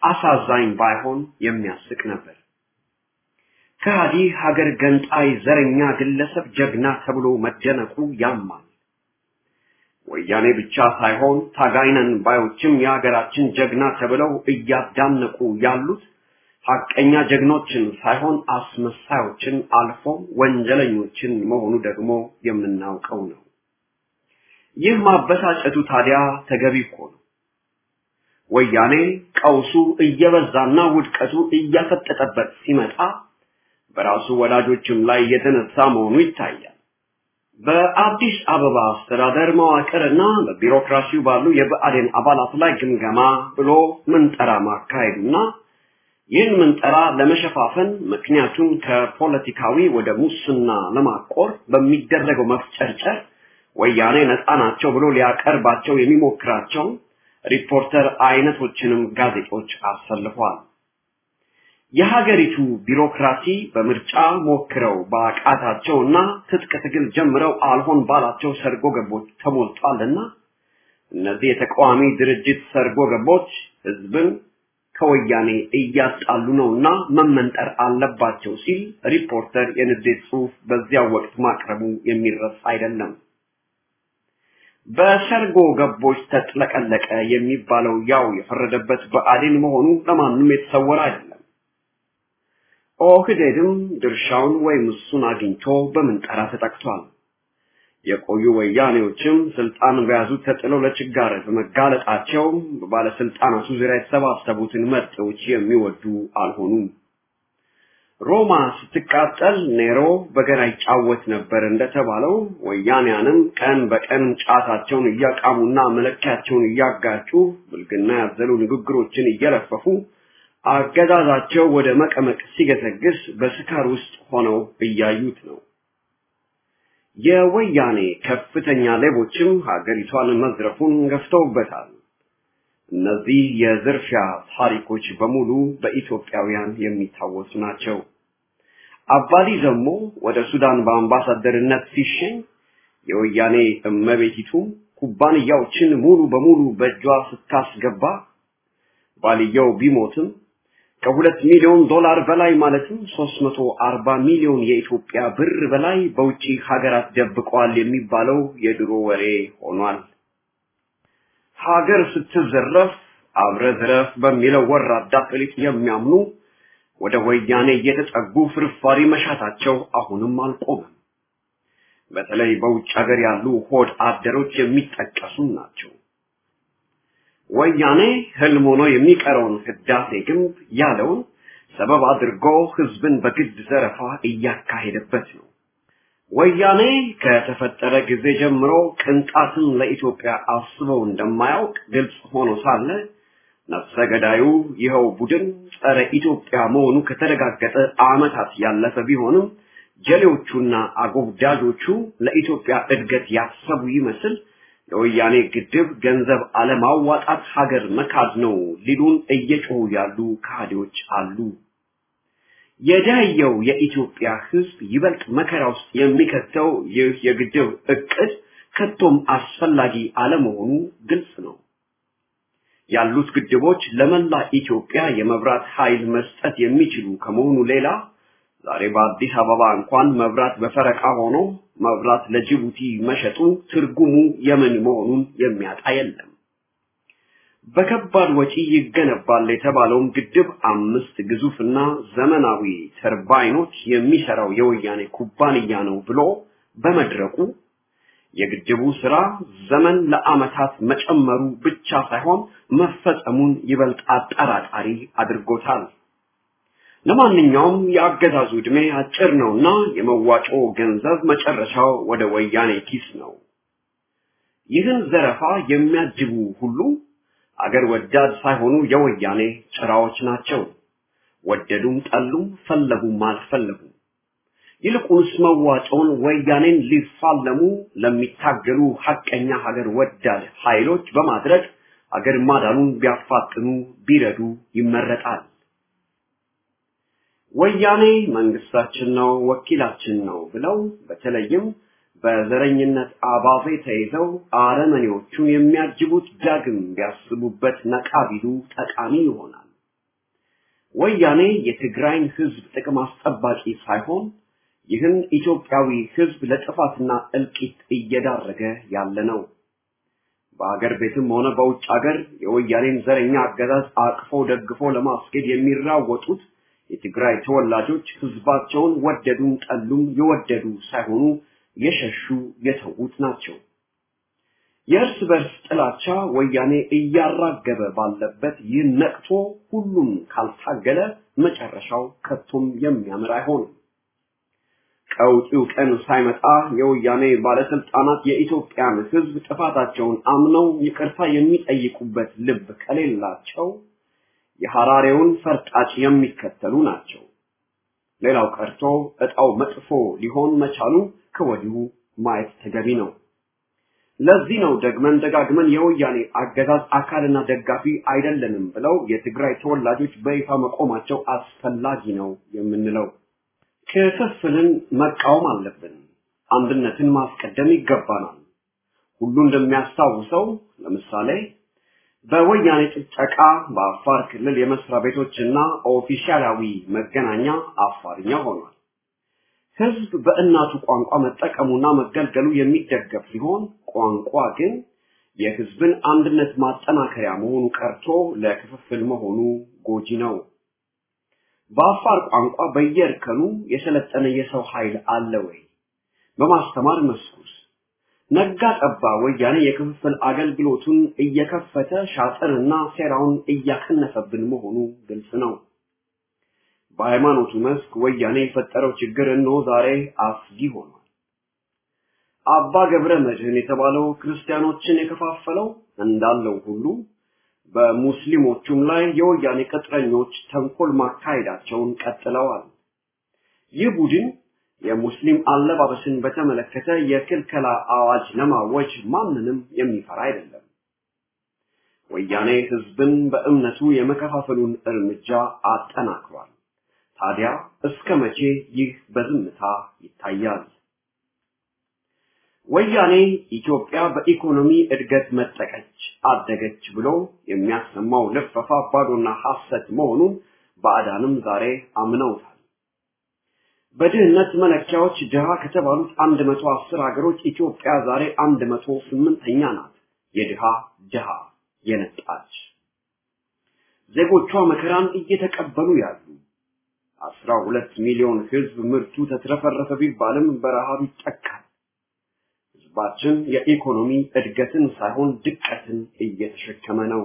Speaker 3: አሳዛኝ ባይሆን የሚያስቅ ነበር። ከሃዲ ሀገር ገንጣይ ዘረኛ ግለሰብ ጀግና ተብሎ መደነቁ ያማል። ወያኔ ብቻ ሳይሆን ታጋይነን ባዮችም የሀገራችን ጀግና ተብለው እያዳነቁ ያሉት ሐቀኛ ጀግኖችን ሳይሆን አስመሳዮችን አልፎ ወንጀለኞችን መሆኑ ደግሞ የምናውቀው ነው። ይህ ማበሳጨቱ ታዲያ ተገቢ እኮ ነው። ወያኔ ቀውሱ እየበዛና ውድቀቱ እያፈጠጠበት ሲመጣ በራሱ ወዳጆችም ላይ የተነሳ መሆኑ ይታያል። በአዲስ አበባ አስተዳደር መዋቅርና በቢሮክራሲው ባሉ የብአዴን አባላት ላይ ግምገማ ብሎ ምንጠራ ማካሄዱና ይህን ምንጠራ ለመሸፋፈን ምክንያቱም ከፖለቲካዊ ወደ ሙስና ለማቆር በሚደረገው መፍጨርጨር ወያኔ ነፃ ናቸው ብሎ ሊያቀርባቸው የሚሞክራቸው ሪፖርተር አይነቶችንም ጋዜጦች አሰልፏል። የሀገሪቱ ቢሮክራሲ በምርጫ ሞክረው ባቃታቸውና ትጥቅ ትግል ጀምረው አልሆን ባላቸው ሰርጎ ገቦች ተሞልቷልና እነዚህ የተቃዋሚ ድርጅት ሰርጎ ገቦች ህዝብን ከወያኔ እያጣሉ ነውና መመንጠር አለባቸው ሲል ሪፖርተር የንዴት ጽሑፍ በዚያው ወቅት ማቅረቡ የሚረሳ አይደለም። በሰርጎ ገቦች ተጥለቀለቀ የሚባለው ያው የፈረደበት ብአዴን መሆኑ ለማንም የተሰወረ አይደለም። ኦህዴድም ድርሻውን ወይም እሱን አግኝቶ በምንጠራ ተጠቅቷል። የቆዩ ወያኔዎችም ስልጣን በያዙ ተጥለው ለችጋር በመጋለጣቸው በባለስልጣናቱ ዙሪያ የተሰባሰቡትን መጤዎች የሚወዱ አልሆኑም። ሮማ ስትቃጠል ኔሮ በገና ይጫወት ነበር እንደተባለው ወያኔያንም ቀን በቀን ጫታቸውን እያቃሙና መለኪያቸውን እያጋጩ ብልግና ያዘሉ ንግግሮችን እየለፈፉ አገዛዛቸው ወደ መቀመቅ ሲገሰግስ በስካር ውስጥ ሆነው እያዩት ነው። የወያኔ ከፍተኛ ሌቦችም ሀገሪቷን መዝረፉን ገፍተውበታል። እነዚህ የዝርፊያ ታሪኮች በሙሉ በኢትዮጵያውያን የሚታወሱ ናቸው። አባዲ ዘሞ ወደ ሱዳን በአምባሳደርነት ሲሸኝ የወያኔ እመቤቲቱ ኩባንያዎችን ሙሉ በሙሉ በእጇ ስታስገባ ባልየው ቢሞትም ከ2 ሚሊዮን ዶላር በላይ ማለትም 340 ሚሊዮን የኢትዮጵያ ብር በላይ በውጪ ሀገራት ደብቀዋል የሚባለው የድሮ ወሬ ሆኗል። ሀገር ስትዘረፍ አብረዝረፍ በሚለው ወራዳ ፍሊጥ የሚያምኑ ወደ ወያኔ እየተጠጉ ፍርፋሪ መሻታቸው አሁንም አልቆመም። በተለይ በውጭ ሀገር ያሉ ሆድ አደሮች የሚጠቀሱ ናቸው። ወያኔ ህልም ሆኖ የሚቀረውን ህዳሴ ግንብ ያለውን ሰበብ አድርጎ ህዝብን በግድ ዘረፋ እያካሄደበት ነው። ወያኔ ከተፈጠረ ጊዜ ጀምሮ ቅንጣትን ለኢትዮጵያ አስበው እንደማያውቅ ግልጽ ሆኖ ሳለ ነፍሰ ገዳዩ ይኸው ቡድን ጸረ ኢትዮጵያ መሆኑ ከተረጋገጠ ዓመታት ያለፈ ቢሆንም ጀሌዎቹና አጎብዳጆቹ ለኢትዮጵያ እድገት ያሰቡ ይመስል የወያኔ ግድብ ገንዘብ አለማዋጣት ሀገር መካድ ነው ሊሉን እየጮሁ ያሉ ካህዲዎች አሉ። የዳየው የኢትዮጵያ ህዝብ ይበልጥ መከራ ውስጥ የሚከተው ይህ የግድብ እቅድ ከቶም አስፈላጊ አለመሆኑ ግልጽ ነው። ያሉት ግድቦች ለመላ ኢትዮጵያ የመብራት ኃይል መስጠት የሚችሉ ከመሆኑ ሌላ ዛሬ በአዲስ አበባ እንኳን መብራት በፈረቃ ሆኖ መብራት ለጅቡቲ መሸጡ ትርጉሙ የምን መሆኑን የሚያጣ የለም። በከባድ ወጪ ይገነባል የተባለውም ግድብ 5 ግዙፍና ዘመናዊ ተርባይኖች የሚሰራው የወያኔ ኩባንያ ነው ብሎ በመድረቁ የግድቡ ስራ ዘመን ለዓመታት መጨመሩ ብቻ ሳይሆን መፈጸሙን ይበልጥ አጠራጣሪ አድርጎታል። ለማንኛውም የአገዛዙ ዕድሜ አጭር ነውና የመዋጮ ገንዘብ መጨረሻው ወደ ወያኔ ኪስ ነው። ይህን ዘረፋ የሚያጅቡ ሁሉ አገር ወዳድ ሳይሆኑ የወያኔ ጭራዎች ናቸው። ወደዱም ጠሉም ፈለጉም አልፈለጉም ይልቁንስ መዋጮውን ወያኔን ሊፋለሙ ለሚታገሉ ሐቀኛ ሀገር ወዳድ ኃይሎች በማድረግ አገር ማዳኑን ቢያፋጥኑ ቢረዱ ይመረጣል። ወያኔ መንግስታችን ነው ወኪላችን ነው ብለው በተለይም በዘረኝነት አባዜ ተይዘው አረመኔዎቹን የሚያጅቡት ዳግም ቢያስቡበት ነቃ ቢሉ ጠቃሚ ይሆናል። ወያኔ የትግራይን ህዝብ ጥቅም አስጠባቂ ሳይሆን ይህን ኢትዮጵያዊ ህዝብ ለጥፋትና እልቂት እየዳረገ ያለ ነው። በአገር ቤትም ሆነ በውጭ ሀገር የወያኔን ዘረኛ አገዛዝ አቅፎ ደግፎ ለማስኬድ የሚራወጡት የትግራይ ተወላጆች ህዝባቸውን ወደዱም ጠሉም የወደዱ ሳይሆኑ የሸሹ የተዉት ናቸው። የእርስ በርስ ጥላቻ ወያኔ እያራገበ ባለበት ይህ ነቅቶ ሁሉም ካልታገለ መጨረሻው ከቶም የሚያምር አይሆንም። ቀውጢው ቀን ሳይመጣ የወያኔ ባለስልጣናት የኢትዮጵያን ህዝብ ጥፋታቸውን አምነው ይቅርታ የሚጠይቁበት ልብ ከሌላቸው የሐራሬውን ፈርጣጭ የሚከተሉ ናቸው። ሌላው ቀርቶ እጣው መጥፎ ሊሆን መቻሉ ከወዲሁ ማየት ተገቢ ነው። ለዚህ ነው ደግመን ደጋግመን የወያኔ አገዛዝ አካልና ደጋፊ አይደለንም ብለው የትግራይ ተወላጆች በይፋ መቆማቸው አስፈላጊ ነው የምንለው። ክፍፍልን መቃወም አለብን። አንድነትን ማስቀደም ይገባናል። ሁሉ እንደሚያስታውሰው ለምሳሌ በወያኔ ጥቃ በአፋር ክልል የመስሪያ ቤቶችና ኦፊሻላዊ መገናኛ አፋርኛ ሆኗል። ህዝብ በእናቱ ቋንቋ መጠቀሙና መገልገሉ የሚደገፍ ሲሆን ቋንቋ ግን የህዝብን አንድነት ማጠናከሪያ መሆኑ ቀርቶ ለክፍፍል መሆኑ ጎጂ ነው። በአፋር ቋንቋ በየእርከኑ የሰለጠነ የሰው ኃይል አለ ወይ? በማስተማር መስኩስ ነጋ ጠባ ወያኔ የክፍፍል አገልግሎቱን እየከፈተ ሻጥርና ሴራውን እያከነፈብን መሆኑ ግልጽ ነው። በሃይማኖቱ መስክ ወያኔ የፈጠረው ችግር እነሆ ዛሬ አስጊ ሆኗል። አባ ገብረ መድኅን የተባለው ክርስቲያኖችን የከፋፈለው እንዳለው ሁሉ በሙስሊሞቹም ላይ የወያኔ ቅጥረኞች ተንኮል ማካሄዳቸውን ቀጥለዋል። ይህ ቡድን የሙስሊም አለባበስን በተመለከተ የክልከላ አዋጅ ለማወጅ ማንንም የሚፈራ አይደለም። ወያኔ ህዝብን በእምነቱ የመከፋፈሉን እርምጃ አጠናክሯል። ታዲያ እስከ መቼ ይህ በዝምታ ይታያል? ወያኔ ኢትዮጵያ በኢኮኖሚ እድገት መጠቀች አደገች ብሎ የሚያሰማው ልፈፋ ባዶና ሐሰት መሆኑን ባዕዳንም ዛሬ አምነውታል። በድህነት መለኪያዎች ድሃ ከተባሉት 110 ሀገሮች ኢትዮጵያ ዛሬ 108ኛ ናት። የድሃ ድሃ የነጣች ዜጎቿ መከራን እየተቀበሉ ያሉ 12 ሚሊዮን ህዝብ ምርቱ ተትረፈረፈ ቢባልም በረሃብ ይጠቃል። ህዝባችን የኢኮኖሚ እድገትን ሳይሆን ድቀትን እየተሸከመ ነው።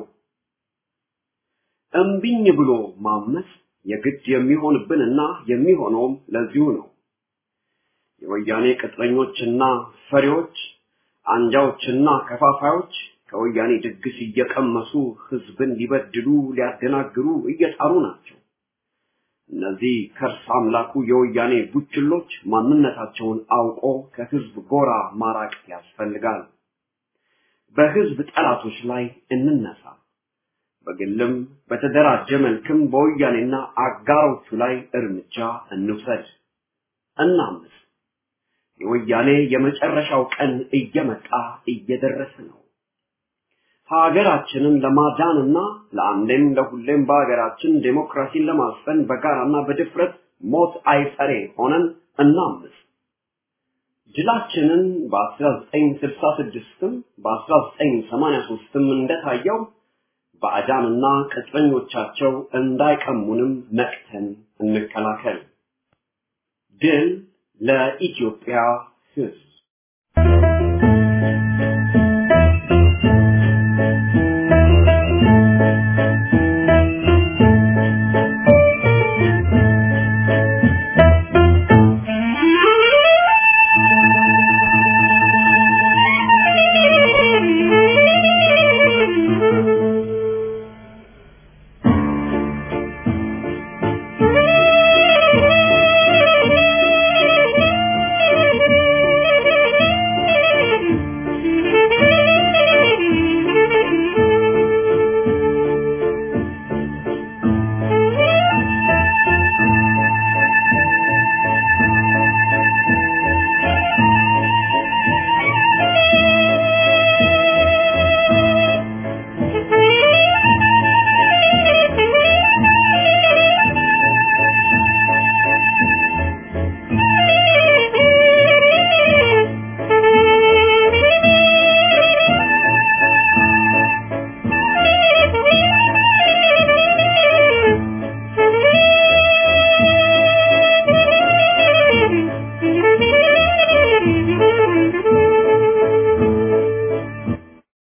Speaker 3: እምቢኝ ብሎ ማመጽ የግድ የሚሆንብንና የሚሆነውም ለዚሁ ነው። የወያኔ ቅጥረኞችና ፈሪዎች አንጃዎችና ከፋፋዮች ከወያኔ ድግስ እየቀመሱ ህዝብን ሊበድሉ ሊያደናግሩ እየጣሩ ናቸው። እነዚህ ከርስ አምላኩ የወያኔ ቡችሎች ማንነታቸውን አውቆ ከህዝብ ጎራ ማራቅ ያስፈልጋል። በህዝብ ጠላቶች ላይ እንነሳ። በግልም በተደራጀ መልክም በወያኔና አጋሮቹ ላይ እርምጃ እንውሰድ። እናምስ። የወያኔ የመጨረሻው ቀን እየመጣ እየደረሰ ነው። ሀገራችንን ለማዳንና ለአንዴም ለሁሌም በሀገራችን ዴሞክራሲን ለማስፈን በጋራና በድፍረት ሞት አይፈሬ ሆነን እናምስ። ድላችንን በ1966ም በ1983ም እንደታየው ባዕዳንና ቅጥረኞቻቸው እንዳይቀሙንም ነቅተን እንከላከል። ድል ለኢትዮጵያ ሕዝብ!